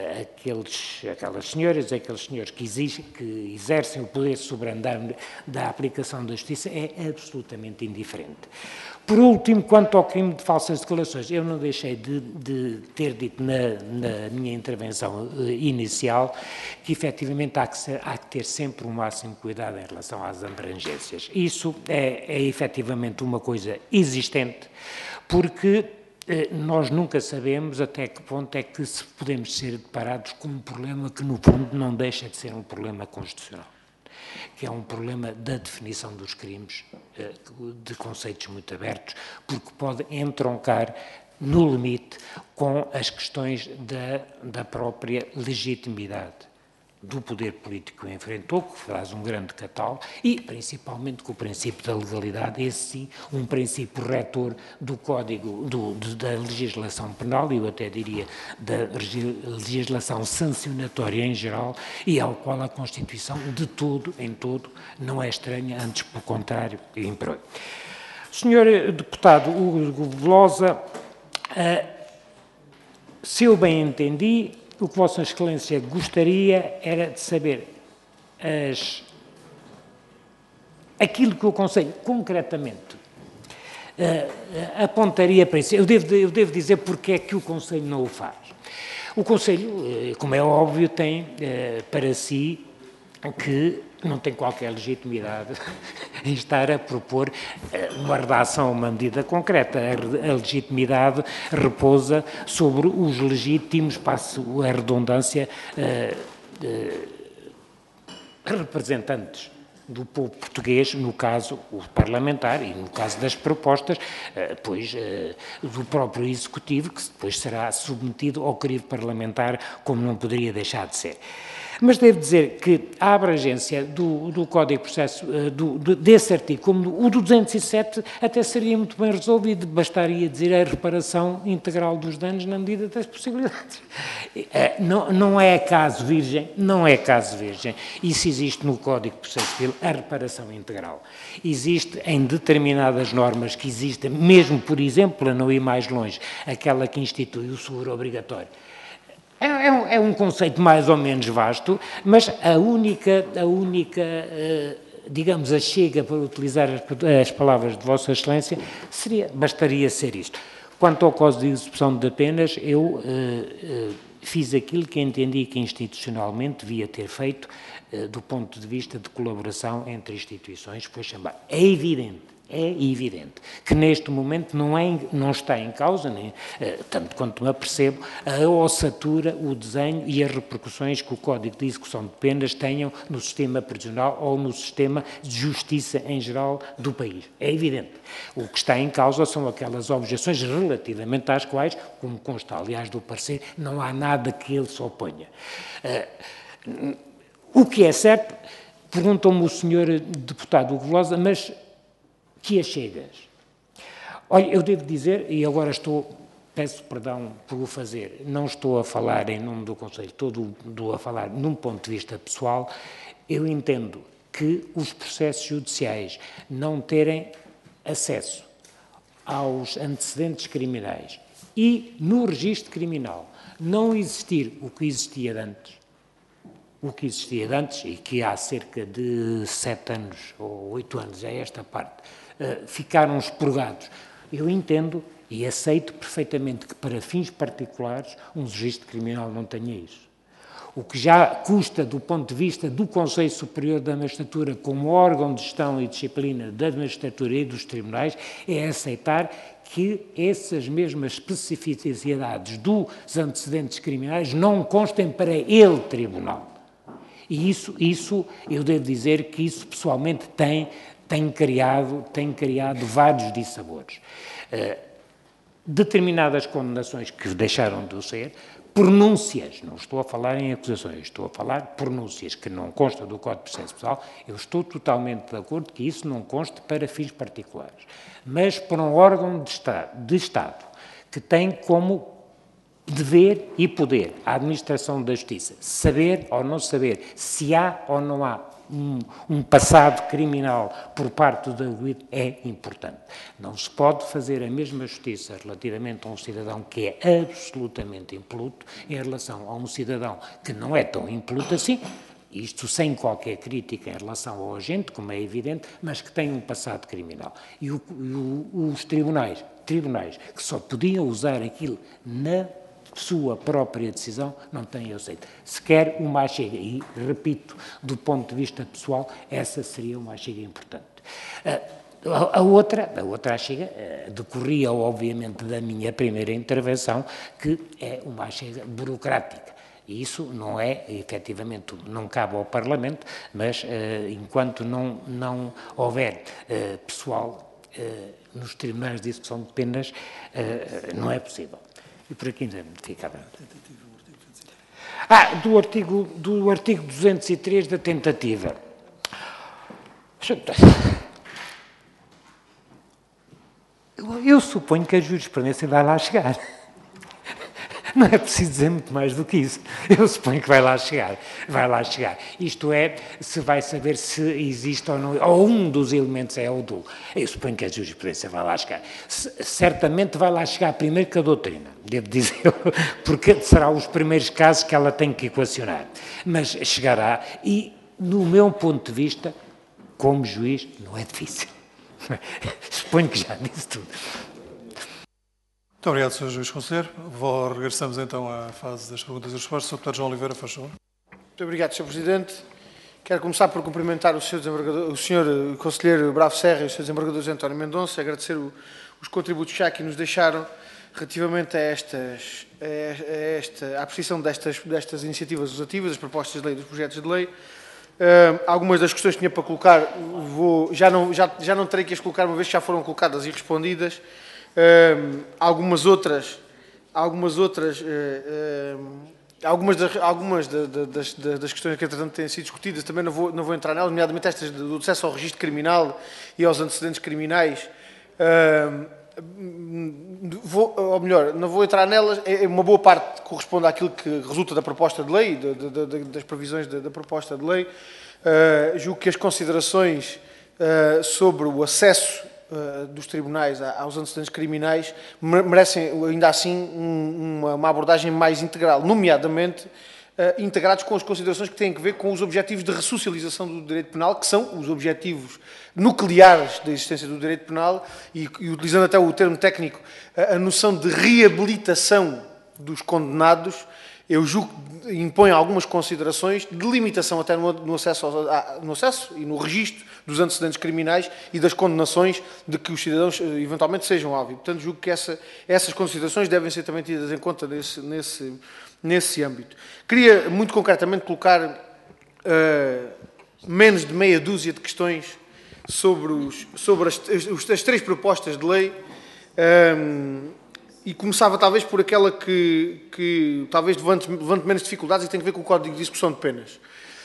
aquelas senhoras, aqueles senhores que exercem o poder soberano da aplicação da justiça, é absolutamente indiferente. Por último, quanto ao crime de falsas declarações, eu não deixei de ter dito na minha intervenção inicial que, efetivamente, há que ter sempre o máximo cuidado em relação às abrangências. Isso é efetivamente uma coisa existente, porque nós nunca sabemos até que ponto é que se podemos ser deparados com um problema que, no fundo, não deixa de ser um problema constitucional, que é um problema da definição dos crimes, de conceitos muito abertos, porque pode entroncar, no limite, com as questões da própria legitimidade do poder político que o enfrentou, que faz um grande catálogo, e principalmente com o princípio da legalidade, esse sim, um princípio retor do Código, da legislação penal, e eu até diria da legislação sancionatória em geral, e ao qual a Constituição, de todo, em todo, não é estranha, antes, pelo contrário, e impróprio. Senhor Deputado Hugo Velosa, se eu bem entendi, o que Vossa Excelência gostaria era de saber aquilo que o Conselho, concretamente, apontaria para isso. Eu devo dizer porque é que o Conselho não o faz. O Conselho, como é óbvio, tem para si que não tem qualquer legitimidade em estar a propor uma redação, uma medida concreta. A legitimidade repousa sobre os legítimos, passo a redundância, representantes do povo português, no caso o parlamentar, e no caso das propostas, pois do próprio Executivo, que depois será submetido ao crivo parlamentar, como não poderia deixar de ser. Mas devo dizer que a abrangência do Código de Processo, desse artigo, como o do 207, até seria muito bem resolvido, bastaria dizer a reparação integral dos danos na medida das possibilidades. Não é caso virgem, Isso existe no Código de Processo Civil, a reparação integral. Existe em determinadas normas que existem, mesmo, por exemplo, para não ir mais longe, aquela que institui o seguro obrigatório. É um conceito mais ou menos vasto, mas a única, digamos, a chega para utilizar as palavras de Vossa Excelência, bastaria ser isto. Quanto ao Código de Execução de Penas, eu fiz aquilo que entendi que institucionalmente devia ter feito, do ponto de vista de colaboração entre instituições, foi chamar. É evidente É evidente que neste momento não está em causa, nem, tanto quanto me apercebo, a ossatura, o desenho e as repercussões que o Código de Execução de Penas tenham no sistema prisional ou no sistema de justiça em geral do país. É evidente. O que está em causa são aquelas objeções relativamente às quais, como consta, aliás, do parecer, não há nada que ele se oponha. O que é certo, perguntou-me o senhor deputado Hugo Velosa, mas que achegas? Olha, eu devo dizer, e agora peço perdão por o fazer, não estou a falar em nome do Conselho, estou a falar num ponto de vista pessoal, eu entendo que os processos judiciais não terem acesso aos antecedentes criminais e no registro criminal não existir o que existia antes, e que há cerca de 7 anos ou 8 anos, a esta parte, ficaram expurgados. Eu entendo e aceito perfeitamente que para fins particulares um registro criminal não tenha isso. O que já custa do ponto de vista do Conselho Superior da Magistratura como órgão de gestão e disciplina da magistratura e dos tribunais é aceitar que essas mesmas especificidades dos antecedentes criminais não constem para ele tribunal. E isso eu devo dizer que isso pessoalmente tem criado vários dissabores. Determinadas condenações que deixaram de o ser, pronúncias, não estou a falar em acusações, estou a falar pronúncias que não constam do Código de Processo Penal, eu estou totalmente de acordo que isso não conste para fins particulares. Mas para um órgão de Estado que tem como dever e poder a administração da justiça saber ou não saber se há ou não há um passado criminal por parte do arguido é importante. Não se pode fazer a mesma justiça relativamente a um cidadão que é absolutamente impoluto em relação a um cidadão que não é tão impoluto assim, isto sem qualquer crítica em relação ao agente, como é evidente, mas que tem um passado criminal. E os tribunais que só podiam usar aquilo na sua própria decisão, não têm aceito. Se quer uma achega, e repito, do ponto de vista pessoal, essa seria uma achega importante. A outra achega decorria, obviamente, da minha primeira intervenção, que é uma achega burocrática. E isso não é, efetivamente, não cabe ao Parlamento, mas enquanto não houver pessoal nos tribunais de execução de penas, não é possível. E por aqui ainda fica do artigo 203 da tentativa. Eu suponho que a jurisprudência vai lá chegar. Não é preciso dizer muito mais do que isso. Eu suponho que vai lá chegar. Isto é, se vai saber se existe ou não, ou um dos elementos é o dolo. Eu suponho que a jurisprudência vai lá chegar. Certamente vai lá chegar primeiro que a doutrina, devo dizer, porque serão os primeiros casos que ela tem que equacionar. Mas chegará e, no meu ponto de vista, como juiz, não é difícil. Suponho que já disse tudo. Muito obrigado, Sr. Juiz Conselheiro. Regressamos então à fase das perguntas e respostas. Sr. Deputado João Oliveira, faz favor. Muito obrigado, Sr. Presidente. Quero começar por cumprimentar o Sr. Conselheiro Bravo Serra e o Sr. Desembargador José António Mendonça, agradecer os contributos que já aqui nos deixaram relativamente a apreciação destas iniciativas legislativas, das propostas de lei e dos projetos de lei. Algumas das questões que tinha para colocar, já não terei que as colocar, uma vez que já foram colocadas e respondidas. Algumas das questões que, entretanto, têm sido discutidas, também não vou entrar nelas, nomeadamente estas do acesso ao registro criminal e aos antecedentes criminais. Ou melhor, não vou entrar nelas, uma boa parte corresponde àquilo que resulta da proposta de lei, das previsões da proposta de lei. Julgo que as considerações sobre o acesso dos tribunais aos antecedentes criminais merecem, ainda assim, uma abordagem mais integral, nomeadamente integrados com as considerações que têm a ver com os objetivos de ressocialização do direito penal, que são os objetivos nucleares da existência do direito penal e utilizando até o termo técnico, a noção de reabilitação dos condenados eu julgo que impõe algumas considerações de limitação até no acesso e no registro dos antecedentes criminais e das condenações de que os cidadãos eventualmente sejam alvo. Portanto, julgo que essas considerações devem ser também tidas em conta nesse âmbito. Queria, muito concretamente, colocar menos de meia dúzia de questões sobre as três propostas de lei, e começava talvez por aquela que talvez levante menos dificuldades e tem a ver com o Código de Execução de Penas.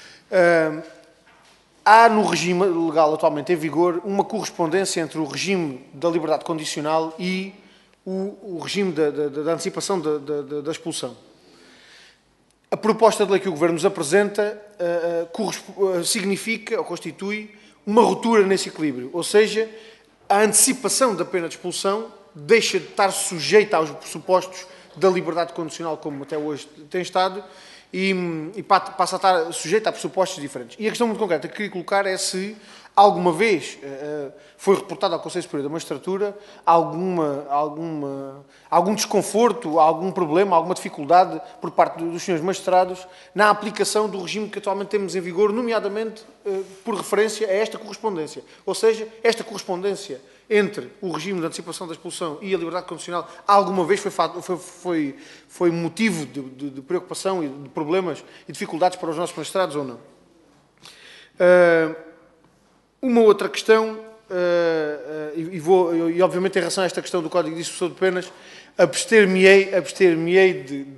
Há no regime legal atualmente em vigor uma correspondência entre o regime da liberdade condicional e o regime da antecipação da expulsão. A proposta de lei que o Governo nos apresenta significa ou constitui uma ruptura nesse equilíbrio, ou seja, a antecipação da pena de expulsão deixa de estar sujeita aos pressupostos da liberdade condicional, como até hoje tem estado, e passa a estar sujeita a pressupostos diferentes. E a questão muito concreta que queria colocar é se alguma vez foi reportado ao Conselho Superior da Magistratura algum desconforto, algum problema, alguma dificuldade por parte dos senhores magistrados na aplicação do regime que atualmente temos em vigor, nomeadamente por referência a esta correspondência. Ou seja, esta correspondência entre o regime de antecipação da expulsão e a liberdade condicional alguma vez foi motivo de preocupação e de problemas e dificuldades para os nossos magistrados ou não? Uma outra questão, e obviamente em relação a esta questão do Código de Execução de Penas, abster-me-ei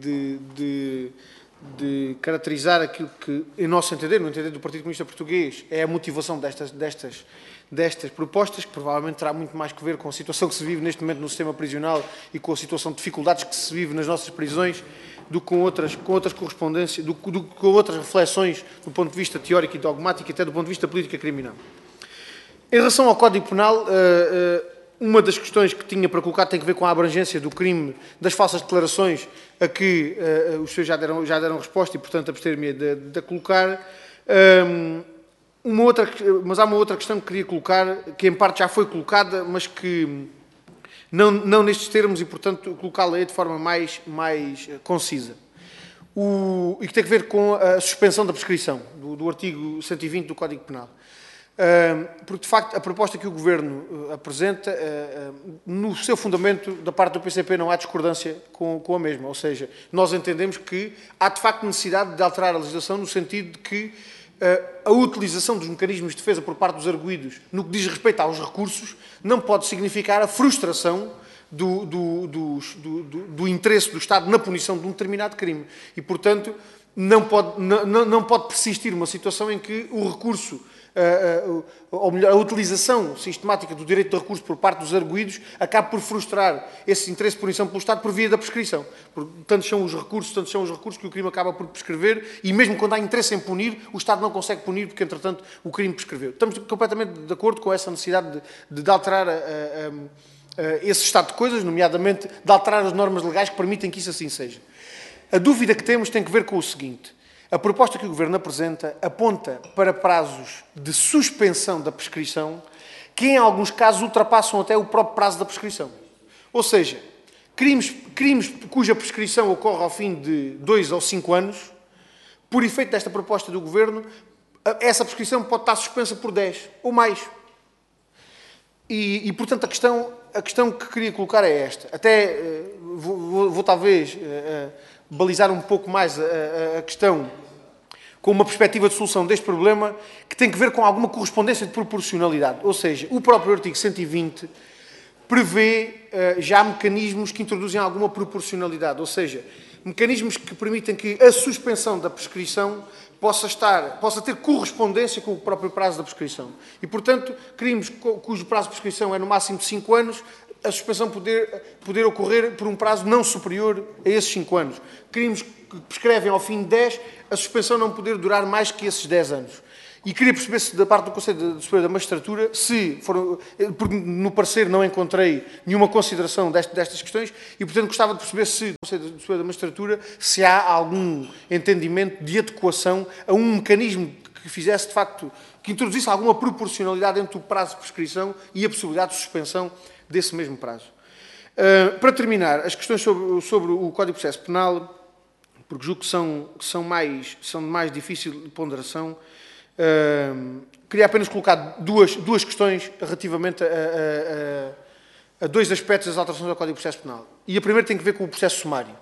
de caracterizar aquilo que, em nosso entender, no entender do Partido Comunista Português, é a motivação destas propostas, que provavelmente terá muito mais que ver com a situação que se vive neste momento no sistema prisional e com a situação de dificuldades que se vive nas nossas prisões, do que com outras correspondências, com outras reflexões do ponto de vista teórico e dogmático e até do ponto de vista política criminal. Em relação ao Código Penal, uma das questões que tinha para colocar tem a ver com a abrangência do crime das falsas declarações, a que os senhores já deram resposta e, portanto, abster-me de colocar. Mas há uma outra questão que queria colocar, que em parte já foi colocada, mas que não nestes termos e, portanto, colocá-la aí de forma mais concisa. E que tem a ver com a suspensão da prescrição, do artigo 120 do Código Penal. Porque, de facto, a proposta que o Governo apresenta, no seu fundamento, da parte do PCP, não há discordância com a mesma. Ou seja, nós entendemos que há, de facto, necessidade de alterar a legislação no sentido de que a utilização dos mecanismos de defesa por parte dos arguidos, no que diz respeito aos recursos, não pode significar a frustração do interesse do Estado na punição de um determinado crime. E, portanto, não pode persistir uma situação em que o recurso, ou melhor, a utilização sistemática do direito de recurso por parte dos arguidos acabe por frustrar esse interesse de punição pelo Estado por via da prescrição. Tantos são os recursos que o crime acaba por prescrever e mesmo quando há interesse em punir, o Estado não consegue punir porque, entretanto, o crime prescreveu. Estamos completamente de acordo com essa necessidade de alterar esse estado de coisas, nomeadamente de alterar as normas legais que permitem que isso assim seja. A dúvida que temos tem a ver com o seguinte: a proposta que o Governo apresenta aponta para prazos de suspensão da prescrição que, em alguns casos, ultrapassam até o próprio prazo da prescrição. Ou seja, crimes cuja prescrição ocorre ao fim de 2 ou 5 anos, por efeito desta proposta do Governo, essa prescrição pode estar suspensa por 10 ou mais. E portanto, a questão que queria colocar é esta. Até vou talvez balizar um pouco mais a questão com uma perspectiva de solução deste problema que tem a ver com alguma correspondência de proporcionalidade. Ou seja, o próprio artigo 120 prevê já mecanismos que introduzem alguma proporcionalidade, ou seja, mecanismos que permitem que a suspensão da prescrição possa ter correspondência com o próprio prazo da prescrição. E, portanto, crimes cujo prazo de prescrição é no máximo de 5 anos, a suspensão poder ocorrer por um prazo não superior a esses 5 anos. Crimes que prescrevem ao fim de 10, a suspensão não poder durar mais que esses 10 anos. E queria perceber se, da parte do Conselho Superior da Magistratura, porque no parecer não encontrei nenhuma consideração destas questões, e, portanto, gostava de perceber se, no Conselho Superior da Magistratura, se há algum entendimento de adequação a um mecanismo que fizesse, de facto, que introduzisse alguma proporcionalidade entre o prazo de prescrição e a possibilidade de suspensão desse mesmo prazo. Para terminar, as questões sobre o Código de Processo Penal, porque julgo que são de mais difícil ponderação, queria apenas colocar duas questões relativamente a dois aspectos das alterações ao Código de Processo Penal. E a primeira tem que ver com o processo sumário.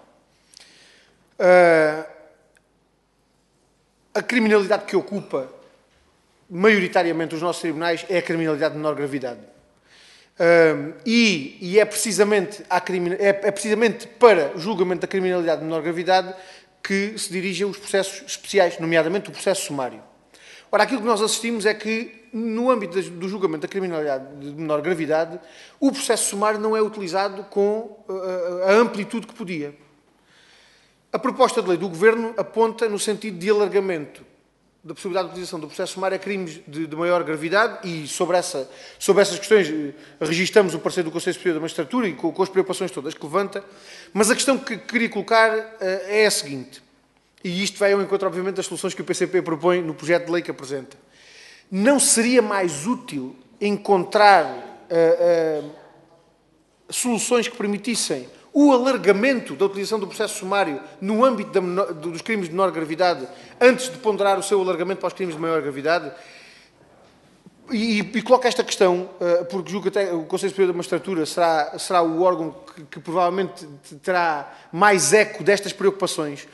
A criminalidade que ocupa maioritariamente os nossos tribunais é a criminalidade de menor gravidade. E é precisamente para o julgamento da criminalidade de menor gravidade que se dirigem os processos especiais, nomeadamente o processo sumário. Ora, aquilo que nós assistimos é que, no âmbito do julgamento da criminalidade de menor gravidade, o processo sumário não é utilizado com a amplitude que podia. A proposta de lei do Governo aponta no sentido de alargamento da possibilidade de utilização do processo sumário a crimes de maior gravidade e sobre essas questões registamos o parecer do Conselho Superior da Magistratura e com as preocupações todas que levanta, mas a questão que queria colocar é a seguinte, e isto vai ao encontro, obviamente, das soluções que o PCP propõe no projeto de lei que apresenta. Não seria mais útil encontrar soluções que permitissem o alargamento da utilização do processo sumário no âmbito dos crimes de menor gravidade, antes de ponderar o seu alargamento para os crimes de maior gravidade? E coloco esta questão, porque julgo que até o Conselho Superior da Magistratura será o órgão que provavelmente terá mais eco destas preocupações.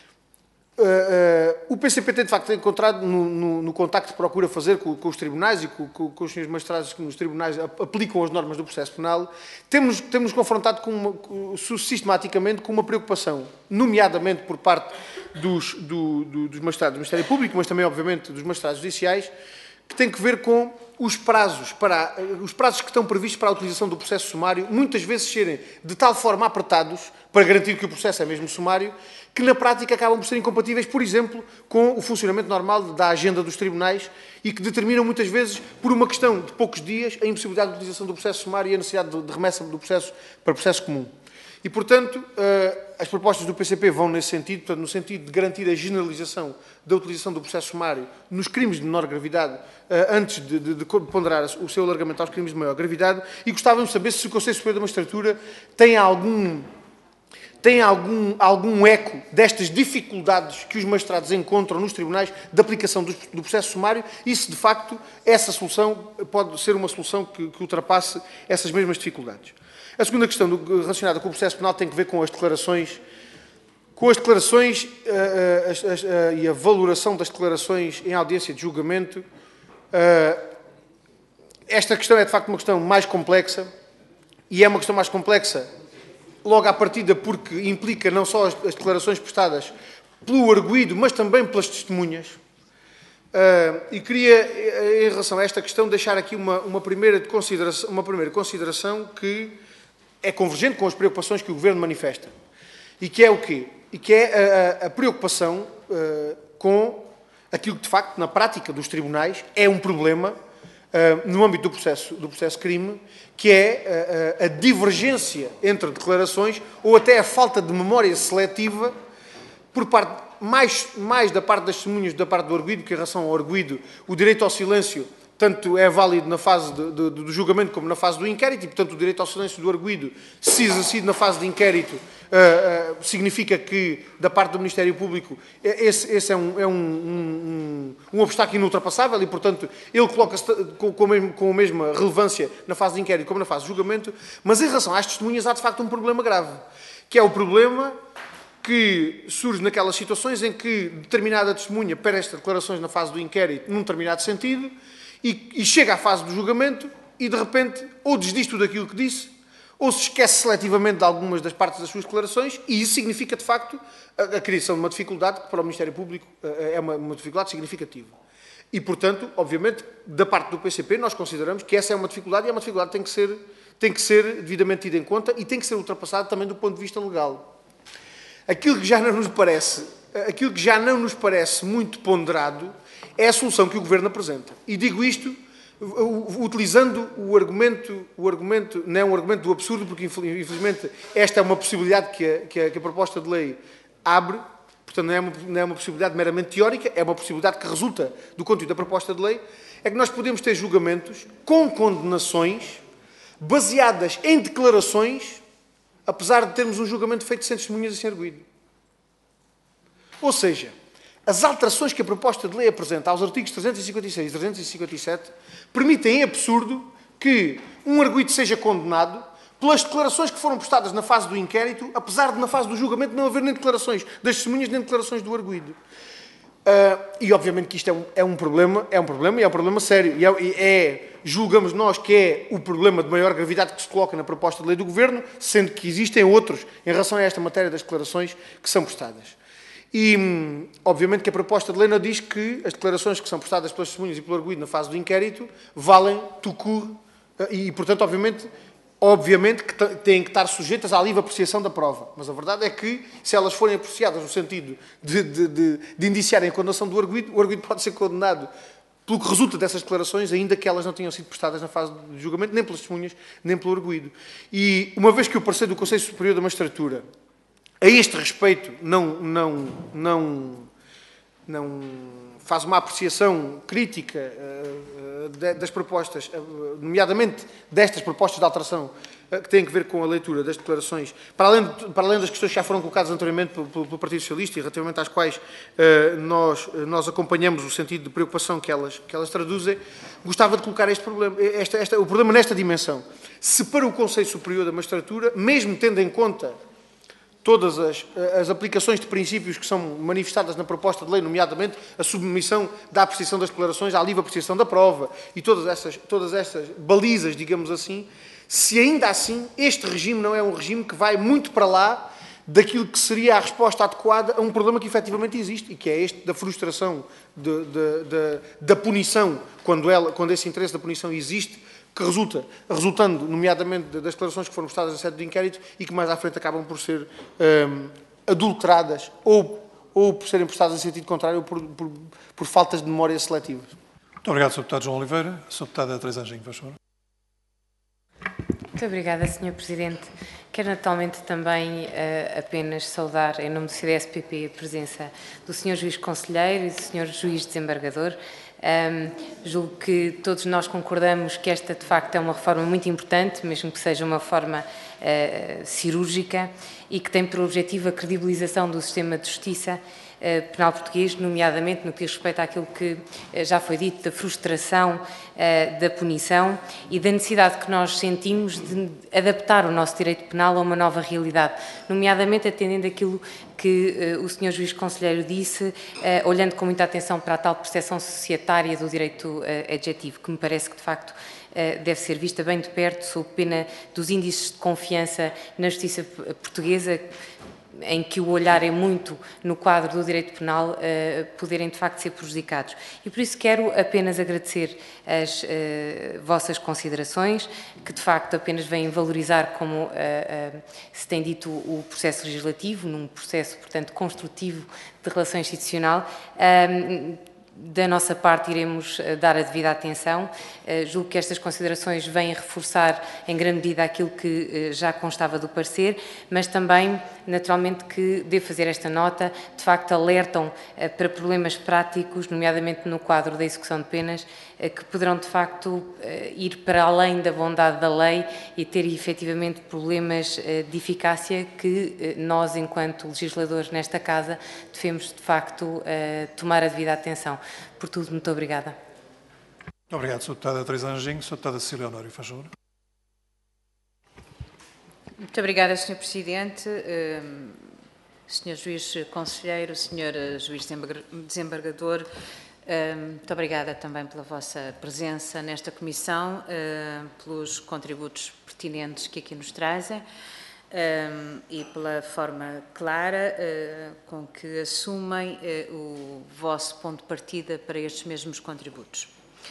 O PCP tem, de facto, encontrado no contacto que procura fazer com os tribunais e com os senhores magistrados que nos tribunais aplicam as normas do processo penal, temos confrontado sistematicamente com uma preocupação, nomeadamente por parte dos magistrados do Ministério Público, mas também, obviamente, dos magistrados judiciais, que tem que ver com os prazos que estão previstos para a utilização do processo sumário, muitas vezes serem de tal forma apertados, para garantir que o processo é mesmo sumário, que na prática acabam por ser incompatíveis, por exemplo, com o funcionamento normal da agenda dos tribunais e que determinam muitas vezes, por uma questão de poucos dias, a impossibilidade de utilização do processo sumário e a necessidade de remessa do processo para o processo comum. E, portanto, as propostas do PCP vão nesse sentido, portanto, no sentido de garantir a generalização da utilização do processo sumário nos crimes de menor gravidade, antes de ponderar o seu alargamento aos crimes de maior gravidade, e gostávamos de saber se o Conselho Superior da Magistratura tem algum eco destas dificuldades que os magistrados encontram nos tribunais de aplicação do processo sumário e se, de facto, essa solução pode ser uma solução que ultrapasse essas mesmas dificuldades. A segunda questão relacionada com o processo penal tem que ver com as declarações e a valoração das declarações em audiência de julgamento. Esta questão é, de facto, uma questão mais complexa e é uma questão mais complexa logo à partida porque implica não só as declarações prestadas pelo arguido, mas também pelas testemunhas. E queria, em relação a esta questão, deixar aqui uma primeira consideração que é convergente com as preocupações que o Governo manifesta. E que é o quê? E que é a preocupação com aquilo que, de facto, na prática dos tribunais, é um problema no âmbito do processo crime, que é a divergência entre declarações ou até a falta de memória seletiva por parte, mais da parte das testemunhas da parte do arguido, porque em relação ao arguido, o direito ao silêncio tanto é válido na fase do julgamento como na fase do inquérito, e, portanto, o direito ao silêncio do arguido, se exercido na fase de inquérito, significa que, da parte do Ministério Público, esse é um obstáculo inultrapassável e, portanto, ele coloca-se com a mesma relevância na fase de inquérito como na fase de julgamento, mas em relação às testemunhas há, de facto, um problema grave, que é o problema que surge naquelas situações em que determinada testemunha presta declarações na fase do inquérito num determinado sentido e chega à fase do julgamento e, de repente, ou desdiz tudo aquilo que disse, ou se esquece seletivamente de algumas das partes das suas declarações, e isso significa, de facto, a criação de uma dificuldade que, para o Ministério Público, é uma dificuldade significativa. E, portanto, obviamente, da parte do PCP, nós consideramos que essa é uma dificuldade e é uma dificuldade que tem que ser devidamente tida em conta e tem que ser ultrapassada também do ponto de vista legal. Aquilo que já não nos parece muito ponderado é a solução que o Governo apresenta. E digo isto utilizando o argumento, não é um argumento do absurdo, porque infelizmente esta é uma possibilidade que a proposta de lei abre, portanto não é uma possibilidade meramente teórica, é uma possibilidade que resulta do conteúdo da proposta de lei, é que nós podemos ter julgamentos com condenações baseadas em declarações, apesar de termos um julgamento feito sem testemunhas e sem arguido. Ou seja, as alterações que a proposta de lei apresenta aos artigos 356 e 357 permitem, em absurdo, que um arguido seja condenado pelas declarações que foram prestadas na fase do inquérito, apesar de na fase do julgamento não haver nem declarações das testemunhas nem declarações do arguido. E obviamente que isto é um problema e é um problema sério. Julgamos nós que é o problema de maior gravidade que se coloca na proposta de lei do Governo, sendo que existem outros em relação a esta matéria das declarações que são prestadas. E, obviamente, que a proposta de lei não diz que as declarações que são prestadas pelas testemunhas e pelo arguido na fase do inquérito valem tout court e, portanto, obviamente que têm que estar sujeitas à livre apreciação da prova. Mas a verdade é que, se elas forem apreciadas no sentido de indiciarem a condenação do arguido, o arguido pode ser condenado pelo que resulta dessas declarações, ainda que elas não tenham sido prestadas na fase de julgamento, nem pelas testemunhas, nem pelo arguido. E, uma vez que o parecer do Conselho Superior da Magistratura a este respeito não faz uma apreciação crítica das propostas, nomeadamente destas propostas de alteração que têm a ver com a leitura das declarações, para além das questões que já foram colocadas anteriormente pelo Partido Socialista e relativamente às quais nós acompanhamos o sentido de preocupação que elas traduzem, gostava de colocar este problema, o problema nesta dimensão. Se para o Conselho Superior da Magistratura, mesmo tendo em conta todas as aplicações de princípios que são manifestadas na proposta de lei, nomeadamente a submissão da apreciação das declarações à livre apreciação da prova e todas essas balizas, digamos assim, se ainda assim este regime não é um regime que vai muito para lá daquilo que seria a resposta adequada a um problema que efetivamente existe e que é este da frustração da punição, quando esse interesse da punição existe, que resultando, nomeadamente, das declarações que foram prestadas na sede do inquérito e que mais à frente acabam por ser adulteradas ou por serem prestadas em sentido contrário por faltas de memória seletiva. Muito obrigado, Sr. Deputado João Oliveira. Sr. Deputada Teresa Anjinho, faz favor. Muito obrigada, Sr. Presidente. Quero naturalmente também apenas saudar, em nome do CDS-PP, a presença do Sr. Juiz Conselheiro e do Sr. Juiz Desembargador. Julgo que todos nós concordamos que esta, de facto, é uma reforma muito importante, mesmo que seja uma forma cirúrgica, e que tem por objetivo a credibilização do sistema de justiça penal português, nomeadamente no que diz respeito àquilo que já foi dito, da frustração da punição e da necessidade que nós sentimos de adaptar o nosso direito penal a uma nova realidade, nomeadamente atendendo aquilo que o Sr. Juiz Conselheiro disse, olhando com muita atenção para a tal percepção societária do direito adjetivo, que me parece que, de facto, deve ser vista bem de perto, sob pena dos índices de confiança na justiça portuguesa, em que o olhar é muito no quadro do direito penal, poderem de facto ser prejudicados. E por isso quero apenas agradecer as vossas considerações, que de facto apenas vêm valorizar, como se tem dito, o processo legislativo, num processo, portanto, construtivo de relação institucional. Da nossa parte, iremos dar a devida atenção. Julgo que estas considerações vêm reforçar, em grande medida, aquilo que já constava do parecer, mas também, naturalmente, que devo fazer esta nota, de facto, alertam para problemas práticos, nomeadamente no quadro da execução de penas, que poderão, de facto, ir para além da bondade da lei e ter, efetivamente, problemas de eficácia que nós, enquanto legisladores nesta Casa, devemos, de facto, tomar a devida atenção. Por tudo, muito obrigada. Muito obrigado, Sr. Deputada Teresa Anjinho. Sr. Deputada Cecília Honório, faz favor. Muito obrigada, Sr. Presidente, Sr. Juiz Conselheiro, Sr. Juiz Desembargador. Muito obrigada também pela vossa presença nesta comissão, pelos contributos pertinentes que aqui nos trazem e pela forma clara com que assumem o vosso ponto de partida para estes mesmos contributos.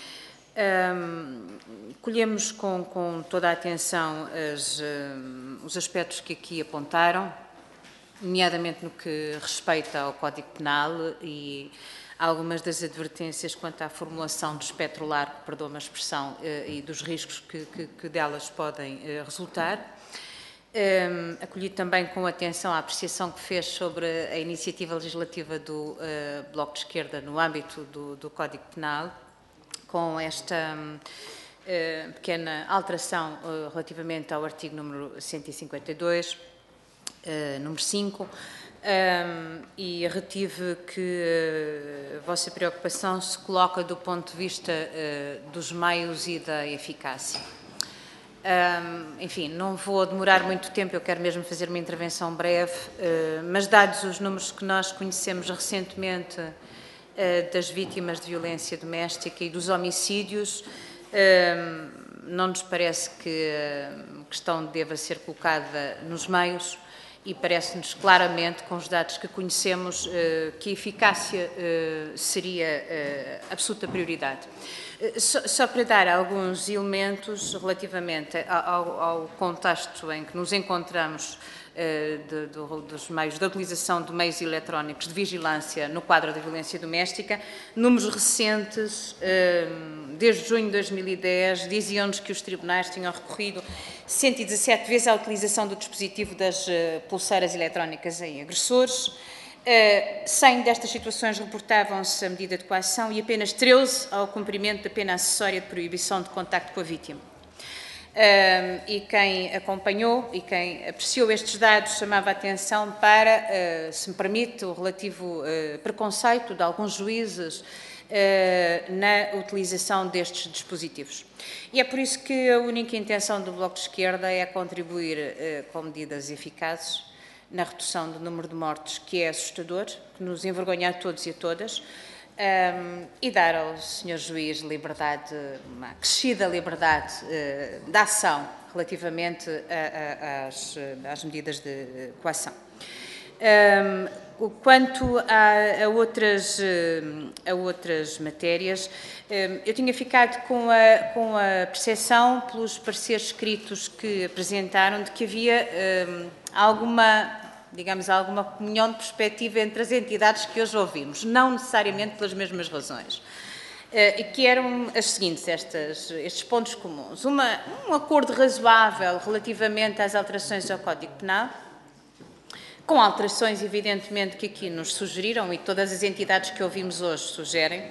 Colhemos com toda a atenção os aspectos que aqui apontaram, nomeadamente no que respeita ao Código Penal e algumas das advertências quanto à formulação do espectro largo, perdoa-me a expressão, e dos riscos que delas podem resultar. Acolhi também com atenção a apreciação que fez sobre a iniciativa legislativa do Bloco de Esquerda no âmbito do Código Penal, com esta pequena alteração relativamente ao artigo número 152, número 5, e retive que a vossa preocupação se coloca do ponto de vista dos meios e da eficácia. Enfim, não vou demorar muito tempo, eu quero mesmo fazer uma intervenção breve, mas dados os números que nós conhecemos recentemente das vítimas de violência doméstica e dos homicídios, não nos parece que a questão deva ser colocada nos meios e parece-nos claramente, com os dados que conhecemos, que a eficácia seria absoluta prioridade. Só para dar alguns elementos relativamente ao contexto em que nos encontramos dos meios, da utilização de meios eletrónicos de vigilância no quadro da violência doméstica, números recentes, desde junho de 2010, diziam-nos que os tribunais tinham recorrido 117 vezes à utilização do dispositivo das pulseiras eletrónicas em agressores. 100 destas situações reportavam-se a medida de coação e apenas 13 ao cumprimento da pena acessória de proibição de contacto com a vítima. E quem acompanhou e quem apreciou estes dados chamava a atenção para, se me permite, o relativo preconceito de alguns juízes na utilização destes dispositivos. E é por isso que a única intenção do Bloco de Esquerda é contribuir com medidas eficazes na redução do número de mortes, que é assustador, que nos envergonha a todos e a todas, e dar ao Sr. Juiz liberdade, uma crescida liberdade de ação relativamente às medidas de coação. Quanto a outras matérias, eu tinha ficado com a percepção, pelos pareceres escritos que apresentaram, de que havia alguma comunhão de perspectiva entre as entidades que hoje ouvimos, não necessariamente pelas mesmas razões. E que eram as seguintes, estes pontos comuns. Um acordo razoável relativamente às alterações ao Código Penal, com alterações, evidentemente, que aqui nos sugeriram e todas as entidades que ouvimos hoje sugerem.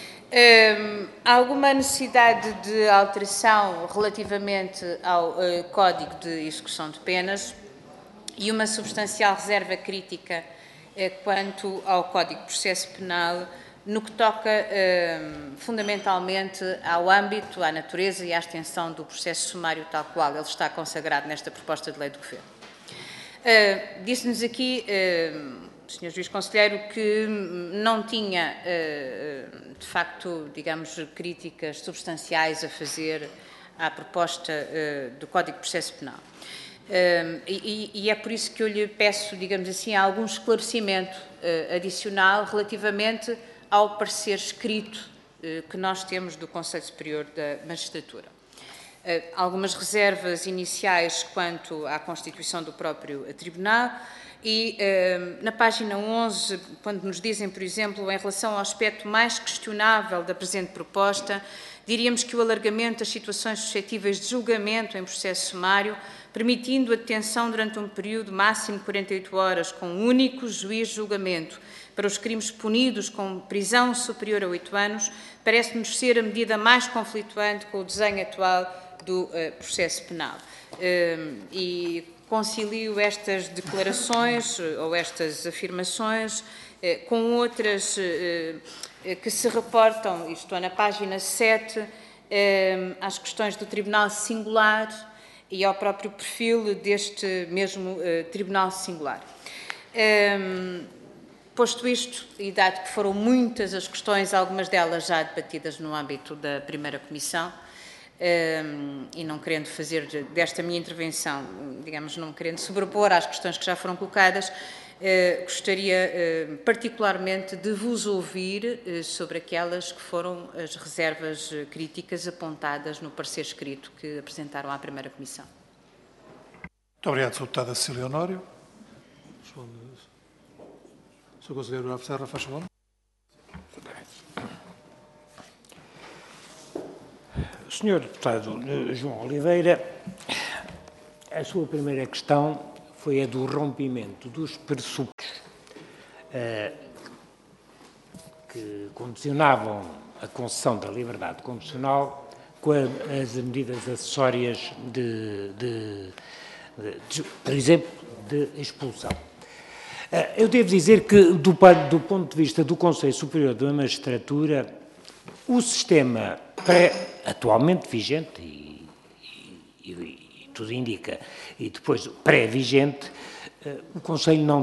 Alguma necessidade de alteração relativamente ao Código de Execução de Penas e uma substancial reserva crítica quanto ao Código de Processo Penal, no que toca fundamentalmente ao âmbito, à natureza e à extensão do processo sumário tal qual ele está consagrado nesta proposta de lei do Governo. Disse-nos aqui, Sr. Juiz Conselheiro, que não tinha, de facto, digamos, críticas substanciais a fazer à proposta do Código de Processo Penal. E é por isso que eu lhe peço, digamos assim, algum esclarecimento adicional relativamente ao parecer escrito que nós temos do Conselho Superior da Magistratura. Algumas reservas iniciais quanto à constituição do próprio Tribunal e na página 11, quando nos dizem, por exemplo, em relação ao aspecto mais questionável da presente proposta, diríamos que o alargamento das situações suscetíveis de julgamento em processo sumário, permitindo a detenção durante um período máximo de 48 horas com um único juiz de julgamento para os crimes punidos com prisão superior a 8 anos, parece-nos ser a medida mais conflituante com o desenho atual do processo penal. E concilio estas declarações ou estas afirmações com outras que se reportam, estou na página 7, às questões do Tribunal Singular e ao próprio perfil deste mesmo Tribunal Singular. Posto isto, e dado que foram muitas as questões, algumas delas já debatidas no âmbito da primeira comissão, e não querendo fazer desta minha intervenção, digamos, não querendo sobrepor às questões que já foram colocadas, gostaria particularmente de vos ouvir sobre aquelas que foram as reservas críticas apontadas no parecer escrito que apresentaram à primeira comissão. Muito obrigado, Sr. Deputada Cecília Honório. Sr. Conselheiro Bravo Serra, faz favor. Sr. Deputado João Oliveira, a sua primeira questão foi a do rompimento dos pressupostos que condicionavam a concessão da liberdade condicional com as medidas acessórias por exemplo, de expulsão. Eu devo dizer que, do ponto de vista do Conselho Superior da Magistratura, o sistema atualmente vigente, e tudo indica, e depois pré-vigente, o Conselho não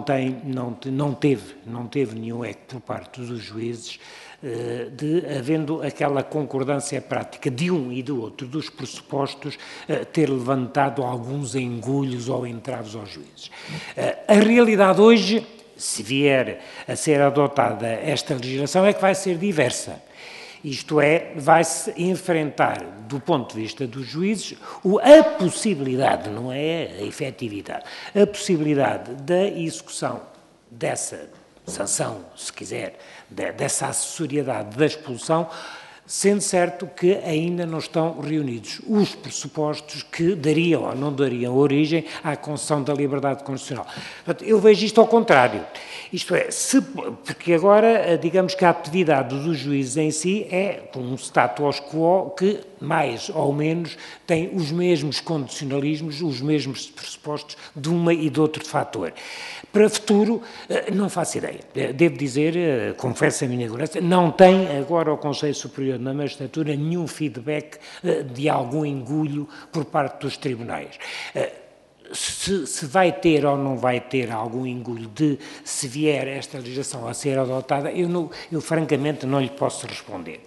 teve nenhum eco por parte dos juízes, havendo aquela concordância prática de um e do outro dos pressupostos, ter levantado alguns engulhos ou entraves aos juízes. A realidade hoje, se vier a ser adotada esta legislação, é que vai ser diversa. Isto é, vai-se enfrentar, do ponto de vista dos juízes, a possibilidade, não é a efetividade, a possibilidade da execução dessa sanção, se quiser, dessa acessoriedade da expulsão, sendo certo que ainda não estão reunidos os pressupostos que dariam ou não dariam origem à concessão da liberdade constitucional. Portanto, eu vejo isto ao contrário. Isto é, porque agora, digamos que a atividade dos juízes em si é um status quo que, mais ou menos, tem os mesmos condicionalismos, os mesmos pressupostos de uma e de outro fator. Para o futuro, não faço ideia. Devo dizer, confesso a minha ignorância, não tem agora o Conselho Superior da Magistratura nenhum feedback de algum engulho por parte dos tribunais. Se vai ter ou não vai ter algum engulho se vier esta legislação a ser adotada, eu francamente não lhe posso responder.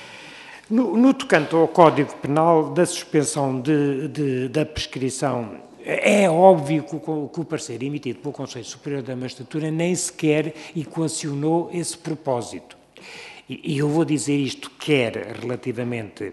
No tocante ao Código Penal, da suspensão da prescrição, é óbvio que o parecer emitido pelo Conselho Superior da Magistratura nem sequer equacionou esse propósito. E eu vou dizer isto quer relativamente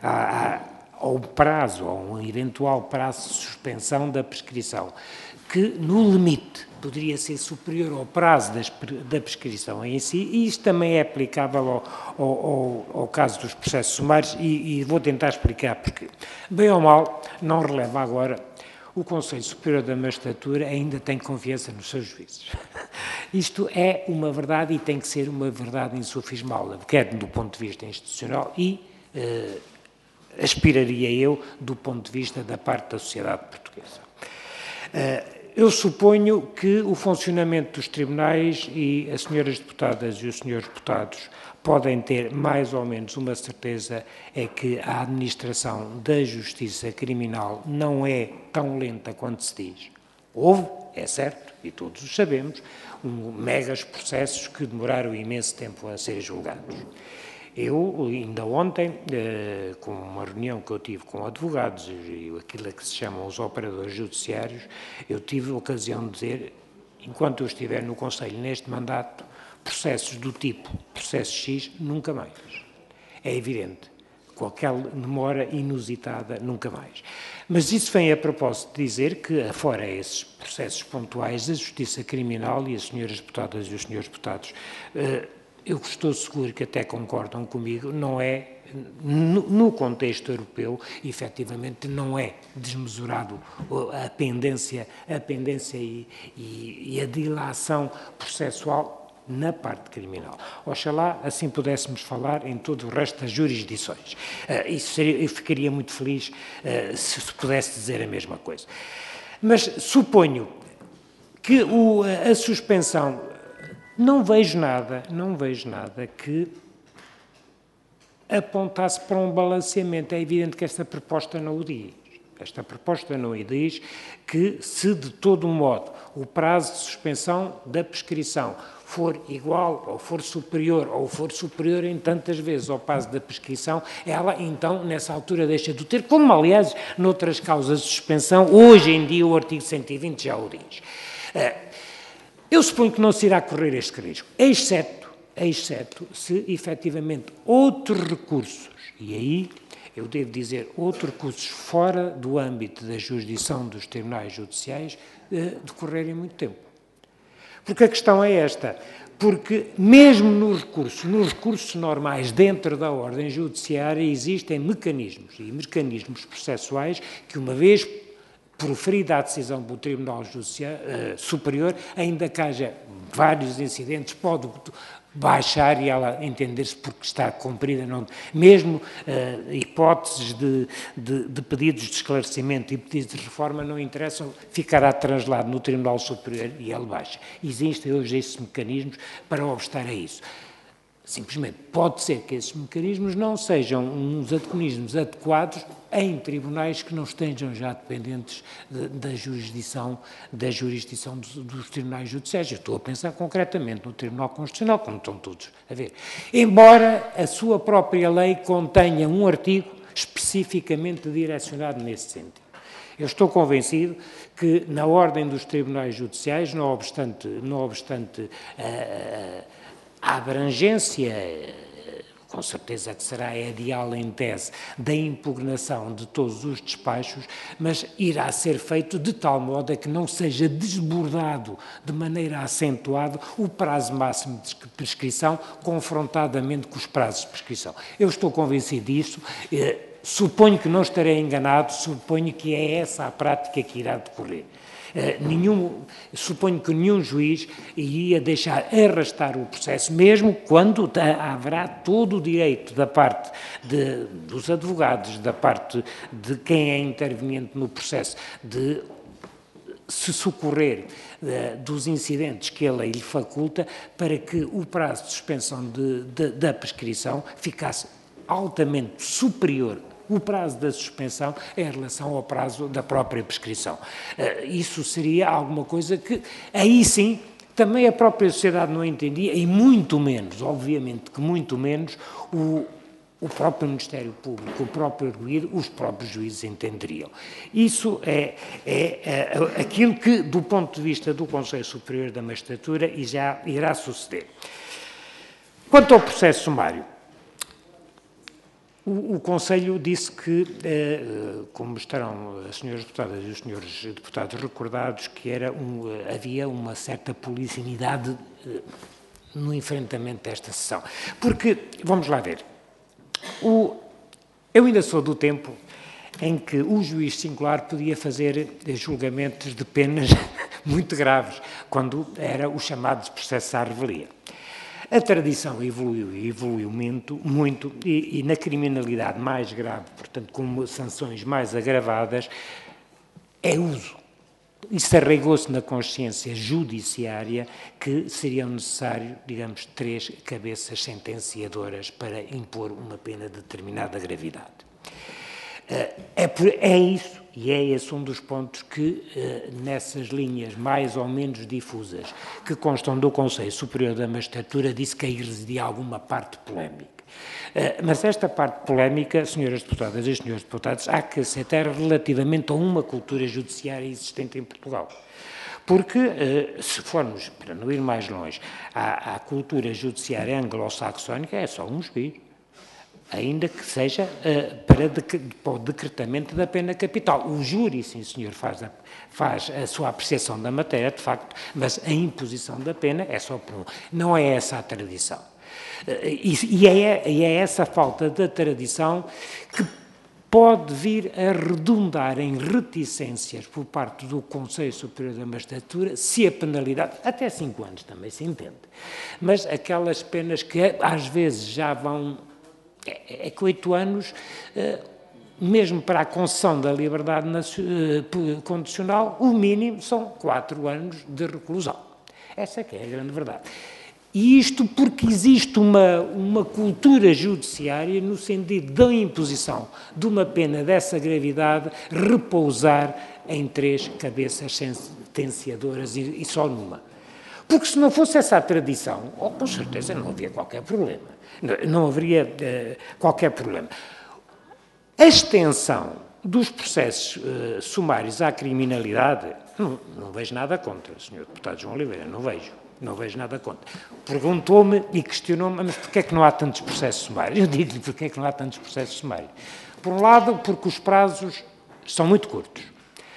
ao prazo, a um eventual prazo de suspensão da prescrição, que no limite poderia ser superior ao prazo da prescrição em si, e isto também é aplicável ao caso dos processos sumários, e vou tentar explicar porquê. Bem ou mal, não releva agora, o Conselho Superior da Magistratura ainda tem confiança nos seus juízes. Isto é uma verdade e tem que ser uma verdade insufismável, quer do ponto de vista institucional e aspiraria eu do ponto de vista da parte da sociedade portuguesa. Eu suponho que o funcionamento dos tribunais, e as senhoras deputadas e os senhores deputados podem ter mais ou menos uma certeza, é que a administração da justiça criminal não é tão lenta quanto se diz. Houve, é certo, e todos o sabemos, megas processos que demoraram imenso tempo a ser julgados. Eu, ainda ontem, com uma reunião que eu tive com advogados e aquilo que se chamam os operadores judiciários, eu tive a ocasião de dizer, enquanto eu estiver no Conselho neste mandato, processos do tipo processo X, nunca mais. É evidente, qualquer demora inusitada, nunca mais. Mas isso vem a propósito de dizer que, afora esses processos pontuais, a Justiça Criminal e as senhoras deputadas e os senhores deputados, eu estou seguro que até concordam comigo, não é, no contexto europeu, efetivamente não é desmesurado a pendência e a dilação processual na parte criminal. Oxalá assim pudéssemos falar em todo o resto das jurisdições. Eu ficaria muito feliz se pudesse dizer a mesma coisa. Mas suponho que a suspensão, não vejo nada que apontasse para um balanceamento. É evidente que esta proposta não o diz. Esta proposta não diz que, se de todo modo o prazo de suspensão da prescrição for igual ou for superior em tantas vezes ao prazo da prescrição, ela então, nessa altura, deixa de ter, como aliás, noutras causas de suspensão, hoje em dia o artigo 120 já o diz. Eu suponho que não se irá correr este risco, exceto se efetivamente outros recursos, e aí eu devo dizer outros recursos fora do âmbito da jurisdição dos tribunais judiciais, decorrerem muito tempo. Porque a questão é esta, porque mesmo nos recursos normais dentro da ordem judiciária existem mecanismos processuais que, uma vez proferida a decisão do Tribunal Superior, ainda que haja vários incidentes, baixar e ela entender-se porque está cumprida, não, mesmo hipóteses de pedidos de esclarecimento e pedidos de reforma não interessam, ficará translado no Tribunal Superior e ele baixa. Existem hoje esses mecanismos para obstar a isso. Simplesmente pode ser que esses mecanismos não sejam uns mecanismos adequados em tribunais que não estejam já dependentes da jurisdição dos tribunais judiciais. Eu estou a pensar concretamente no Tribunal Constitucional, como estão todos a ver. Embora a sua própria lei contenha um artigo especificamente direcionado nesse sentido. Eu estou convencido que na ordem dos tribunais judiciais, não obstante a abrangência, com certeza que será ideal em tese, da impugnação de todos os despachos, mas irá ser feito de tal modo a que não seja desbordado de maneira acentuada o prazo máximo de prescrição, confrontadamente com os prazos de prescrição. Eu estou convencido disso, suponho que não estarei enganado, suponho que é essa a prática que irá decorrer. Suponho que nenhum juiz iria deixar arrastar o processo, mesmo quando haverá todo o direito da parte dos advogados, da parte de quem é interveniente no processo, de se socorrer dos incidentes que a lei lhe faculta para que o prazo de suspensão da prescrição ficasse altamente superior o prazo da suspensão em relação ao prazo da própria prescrição. Isso seria alguma coisa que, aí sim, também a própria sociedade não entendia, e muito menos, obviamente que muito menos, o próprio Ministério Público, o próprio arguido, os próprios juízes entenderiam. Isso é aquilo que, do ponto de vista do Conselho Superior da Magistratura, e já irá suceder. Quanto ao processo sumário, o Conselho disse que, como estarão as senhoras deputadas e os senhores deputados recordados, que havia uma certa policinidade no enfrentamento desta sessão. Porque, vamos lá ver, eu ainda sou do tempo em que o juiz singular podia fazer julgamentos de penas muito graves, quando era o chamado de processo à revelia. A tradição evoluiu muito e na criminalidade mais grave, portanto, com sanções mais agravadas, é uso. Isso arraigou-se na consciência judiciária que seriam necessários, digamos, 3 cabeças sentenciadoras para impor uma pena de determinada gravidade. É isso, e é esse um dos pontos que, nessas linhas mais ou menos difusas, que constam do Conselho Superior da Magistratura, disse que aí residia alguma parte polémica. Mas esta parte polémica, senhoras deputadas e senhores deputados, há que aceitar relativamente a uma cultura judiciária existente em Portugal. Porque, se formos, para não ir mais longe, à cultura judiciária anglo-saxónica, é só um juiz. Ainda que seja para o decretamento da pena capital. O júri, sim senhor, faz a sua apreciação da matéria, de facto, mas a imposição da pena é só por um. Não é essa a tradição. E é essa falta da tradição que pode vir a redundar em reticências por parte do Conselho Superior da Magistratura, se a penalidade, até 5 anos também se entende, mas aquelas penas que às vezes já vão... É que 8 anos, mesmo para a concessão da liberdade condicional, o mínimo são 4 anos de reclusão. Essa é que é a grande verdade. E isto porque existe uma cultura judiciária no sentido da imposição de uma pena dessa gravidade repousar em 3 cabeças sentenciadoras e só numa. Porque se não fosse essa a tradição, com certeza não havia qualquer problema. Não haveria qualquer problema. A extensão dos processos sumários à criminalidade, não vejo nada contra, Sr. Deputado João Oliveira, não vejo nada contra. Perguntou-me e questionou-me, mas porquê é que não há tantos processos sumários? Eu digo-lhe porquê é que não há tantos processos sumários. Por um lado, porque os prazos são muito curtos.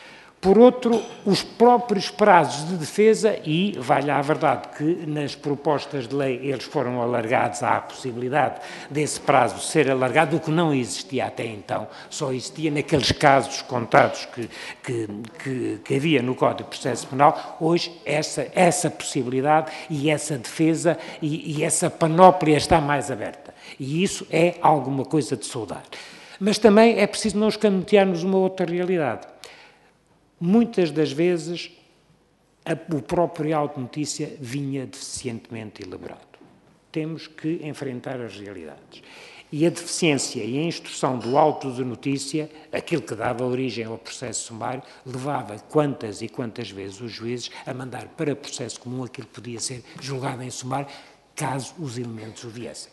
Por outro, os próprios prazos de defesa, e vale a verdade que nas propostas de lei eles foram alargados, há a possibilidade desse prazo ser alargado, o que não existia até então, só existia naqueles casos contados que havia no Código de Processo Penal. Hoje essa possibilidade e essa defesa e essa panóplia está mais aberta. E isso é alguma coisa de saudar. Mas também é preciso não escamotearmos uma outra realidade. Muitas das vezes o próprio auto de notícia vinha deficientemente elaborado. Temos que enfrentar as realidades. E a deficiência e a instrução do auto de notícia, aquilo que dava origem ao processo sumário, levava quantas e quantas vezes os juízes a mandar para processo comum aquilo que podia ser julgado em sumário, caso os elementos o viessem.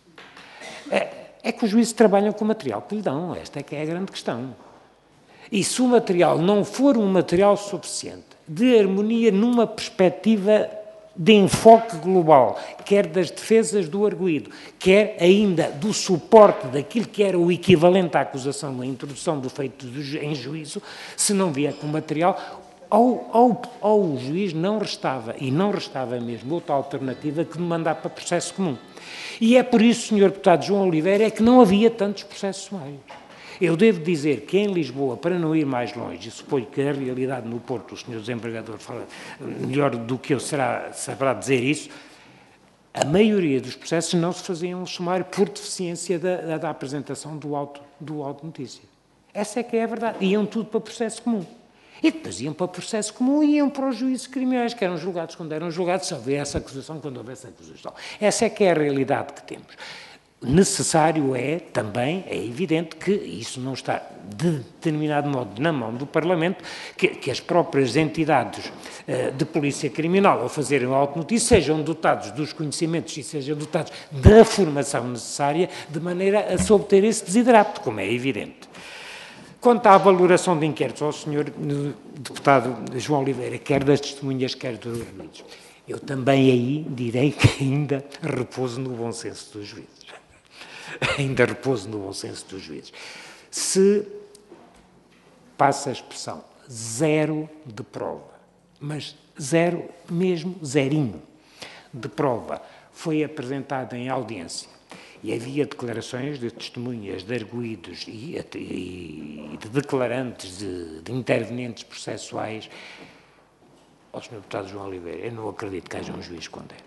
É que os juízes trabalham com o material que lhe dão, esta é que é a grande questão. E se o material não for um material suficiente, de harmonia numa perspectiva de enfoque global, quer das defesas do arguido, quer ainda do suporte daquilo que era o equivalente à acusação na introdução do feito em juízo, se não vier com o material, ao juiz não restava, e não restava mesmo, outra alternativa que de mandar para processo comum. E é por isso, Sr. Deputado João Oliveira, é que não havia tantos processos sumários. Eu devo dizer que em Lisboa, para não ir mais longe, e suponho que a realidade no Porto, o Sr. Desembargador fala melhor do que eu saberá dizer isso, a maioria dos processos não se faziam sumário por deficiência da apresentação do auto de notícia. Essa é que é a verdade. Iam tudo para processo comum. E depois iam para o processo comum e iam para os juízes criminais, que eram julgados quando eram julgados, se houvesse acusação, quando houvesse acusação. Essa é que é a realidade que temos. Necessário é, também, é evidente que isso não está de determinado modo na mão do Parlamento, que as próprias entidades de polícia criminal, ao fazerem o auto-notícia, sejam dotados dos conhecimentos e sejam dotados da formação necessária, de maneira a se obter esse desidrato, como é evidente. Quanto à valoração de inquéritos ao Sr. Deputado João Oliveira, quer das testemunhas, quer dos arguidos, eu também aí direi que ainda repouso no bom senso dos juízes. Ainda repouso no bom senso dos juízes. Se, passa a expressão, zero de prova, mas zero mesmo, zerinho de prova, foi apresentada em audiência e havia declarações de testemunhas, de arguidos e de declarantes, de intervenientes processuais, ao Sr. Deputado João Oliveira, eu não acredito que haja um juiz que condene.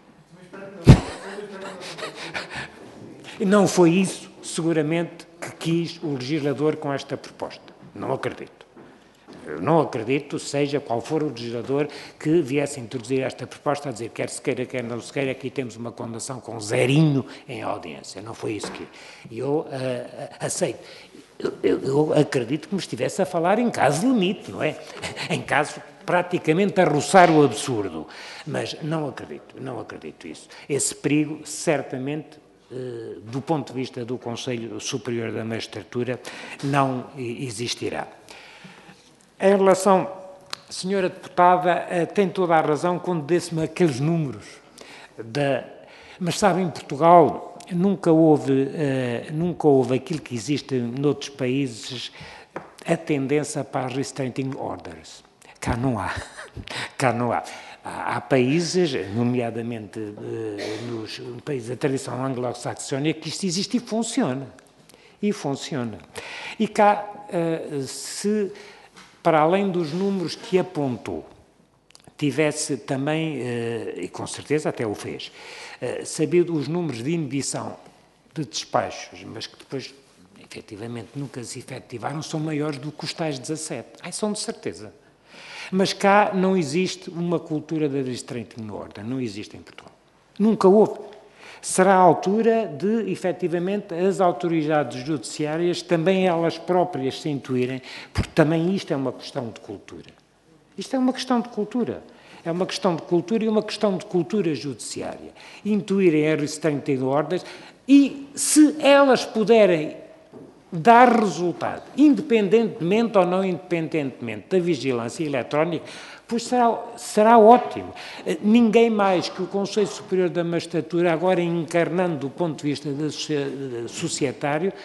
Não foi isso, seguramente, que quis o legislador com esta proposta. Não acredito. Eu não acredito, seja qual for o legislador, que viesse a introduzir esta proposta a dizer quer se queira, quer não se queira, aqui temos uma condenação com zerinho em audiência. Não foi isso que eu aceito. Eu acredito que me estivesse a falar em caso limite, não é? Em caso praticamente a roçar o absurdo. Mas não acredito isso. Esse perigo, certamente, do ponto de vista do Conselho Superior da Magistratura, não existirá. Em relação, a senhora deputada tem toda a razão quando disse-me aqueles números, mas sabe, em Portugal nunca houve aquilo que existe noutros países, a tendência para as restraining orders. Cá não há. Há países, nomeadamente nos países da tradição anglo-saxónica, que isto existe e funciona. E cá, se, para além dos números que apontou, tivesse também, e com certeza até o fez, sabido os números de inibição de despachos, mas que depois, efetivamente, nunca se efetivaram, são maiores do que os tais 17. São de certeza. Mas cá não existe uma cultura da restraining order, não existe em Portugal. Nunca houve. Será a altura de, efetivamente, as autoridades judiciárias, também elas próprias se intuírem, porque também isto é uma questão de cultura. Isto é uma questão de cultura. É uma questão de cultura e uma questão de cultura judiciária. Intuírem as restraining orders e, se elas puderem dar resultado, independentemente ou não independentemente da vigilância eletrónica, pois será ótimo. Ninguém mais que o Conselho Superior da Magistratura, agora encarnando do ponto de vista societário,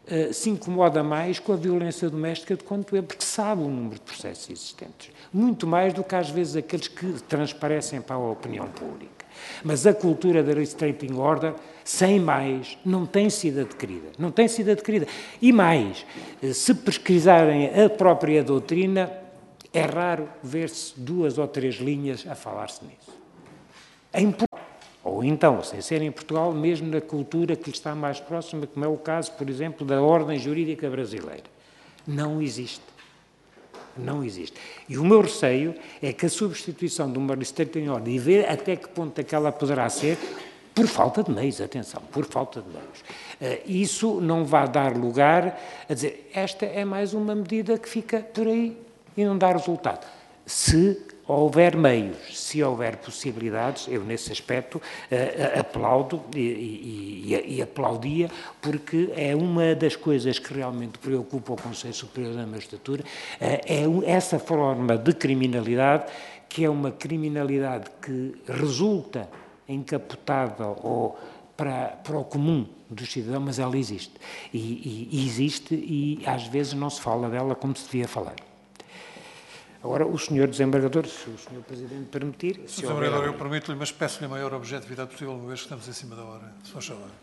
se incomoda mais com a violência doméstica do quanto eu, porque sabe o número de processos existentes. Muito mais do que, às vezes, aqueles que transparecem para a opinião pública. Mas a cultura da restraining order, sem mais, não tem sido adquirida. Não tem sido adquirida. E mais, se pesquisarem a própria doutrina, é raro ver-se 2 ou 3 linhas a falar-se nisso. Em Portugal, ou então, sem ser em Portugal, mesmo na cultura que lhe está mais próxima, como é o caso, por exemplo, da ordem jurídica brasileira. Não existe. Não existe. E o meu receio é que a substituição de uma restraining order, e ver até que ponto é que ela poderá ser, por falta de meios, atenção, por falta de meios. Isso não vai dar lugar a dizer, esta é mais uma medida que fica por aí e não dá resultado. Se houver meios, se houver possibilidades, eu nesse aspecto aplaudo e aplaudia, porque é uma das coisas que realmente preocupa o Conselho Superior da Magistratura, é essa forma de criminalidade, que é uma criminalidade que resulta encapotada ou para o comum dos cidadãos, mas ela existe. E existe e às vezes não se fala dela como se devia falar. Agora, o Sr. Desembargador, se o Sr. Presidente permitir... Sr. Desembargador, eu permito-lhe, mas peço-lhe a maior objetividade possível, uma vez que estamos em cima da hora. Se faz favor.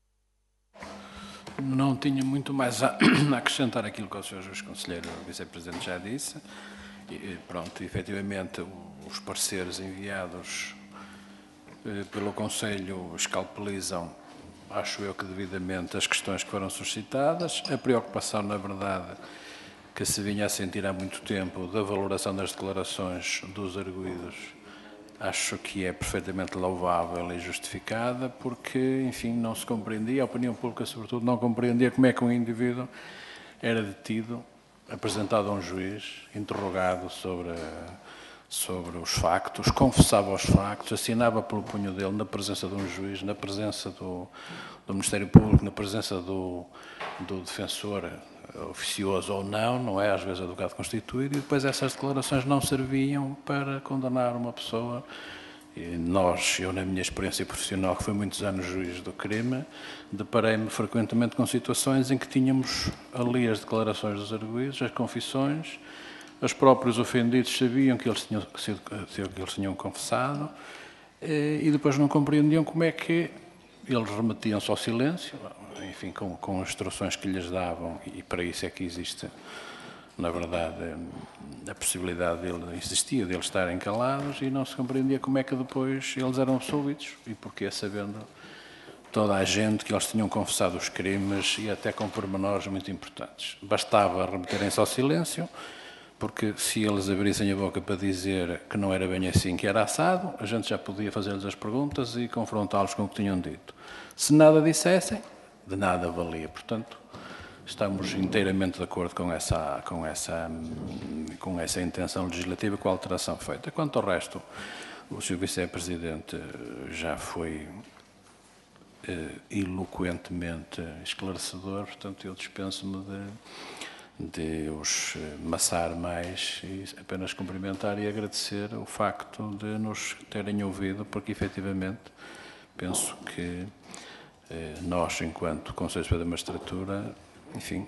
Não tinha muito mais a acrescentar aquilo que o Sr. Juiz Conselheiro Vice-Presidente já disse. E, pronto, efetivamente, os pareceres enviados pelo Conselho escalpelizam, acho eu que devidamente, as questões que foram suscitadas. A preocupação, na verdade, que se vinha a sentir há muito tempo da valoração das declarações dos arguidos, acho que é perfeitamente louvável e justificada, porque, enfim, não se compreendia, a opinião pública, sobretudo, não compreendia como é que um indivíduo era detido, apresentado a um juiz, interrogado sobre os factos, confessava os factos, assinava pelo punho dele na presença de um juiz, na presença do Ministério Público, na presença do defensor oficioso ou não é? Às vezes advogado constituído, e depois essas declarações não serviam para condenar uma pessoa. E eu na minha experiência profissional, que foi muitos anos juiz do crime, deparei-me frequentemente com situações em que tínhamos ali as declarações dos arguidos, as confissões, os próprios ofendidos sabiam que eles tinham confessado, e depois não compreendiam como é que eles remetiam-se ao silêncio, enfim, com instruções que lhes davam, e para isso é que existe, na verdade, a possibilidade deles estarem calados, e não se compreendia como é que depois eles eram absolvidos, e porquê, sabendo toda a gente que eles tinham confessado os crimes, e até com pormenores muito importantes. Bastava remeterem-se ao silêncio, porque se eles abrissem a boca para dizer que não era bem assim, que era assado, a gente já podia fazer-lhes as perguntas e confrontá-los com o que tinham dito. Se nada dissessem, de nada valia. Portanto, estamos inteiramente de acordo com essa intenção legislativa, com a alteração feita. Quanto ao resto, o Sr. Vice-Presidente já foi eloquentemente esclarecedor, portanto, eu dispenso-me de os maçar mais e apenas cumprimentar e agradecer o facto de nos terem ouvido, porque efetivamente penso que nós, enquanto Conselho Superior da Magistratura, enfim,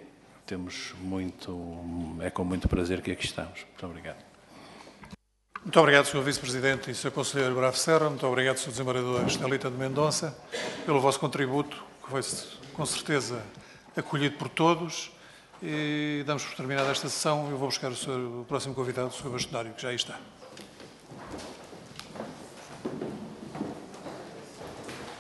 é com muito prazer que aqui estamos. Muito obrigado. Muito obrigado, Sr. Vice-Presidente e Sr. Conselheiro Bravo Serra. Muito obrigado, Sr. Desembargador Estelita de Mendonça, pelo vosso contributo, que foi com certeza acolhido por todos. E damos por terminada esta sessão. Eu vou buscar o próximo convidado, o Sr. Bastonário, que já aí está.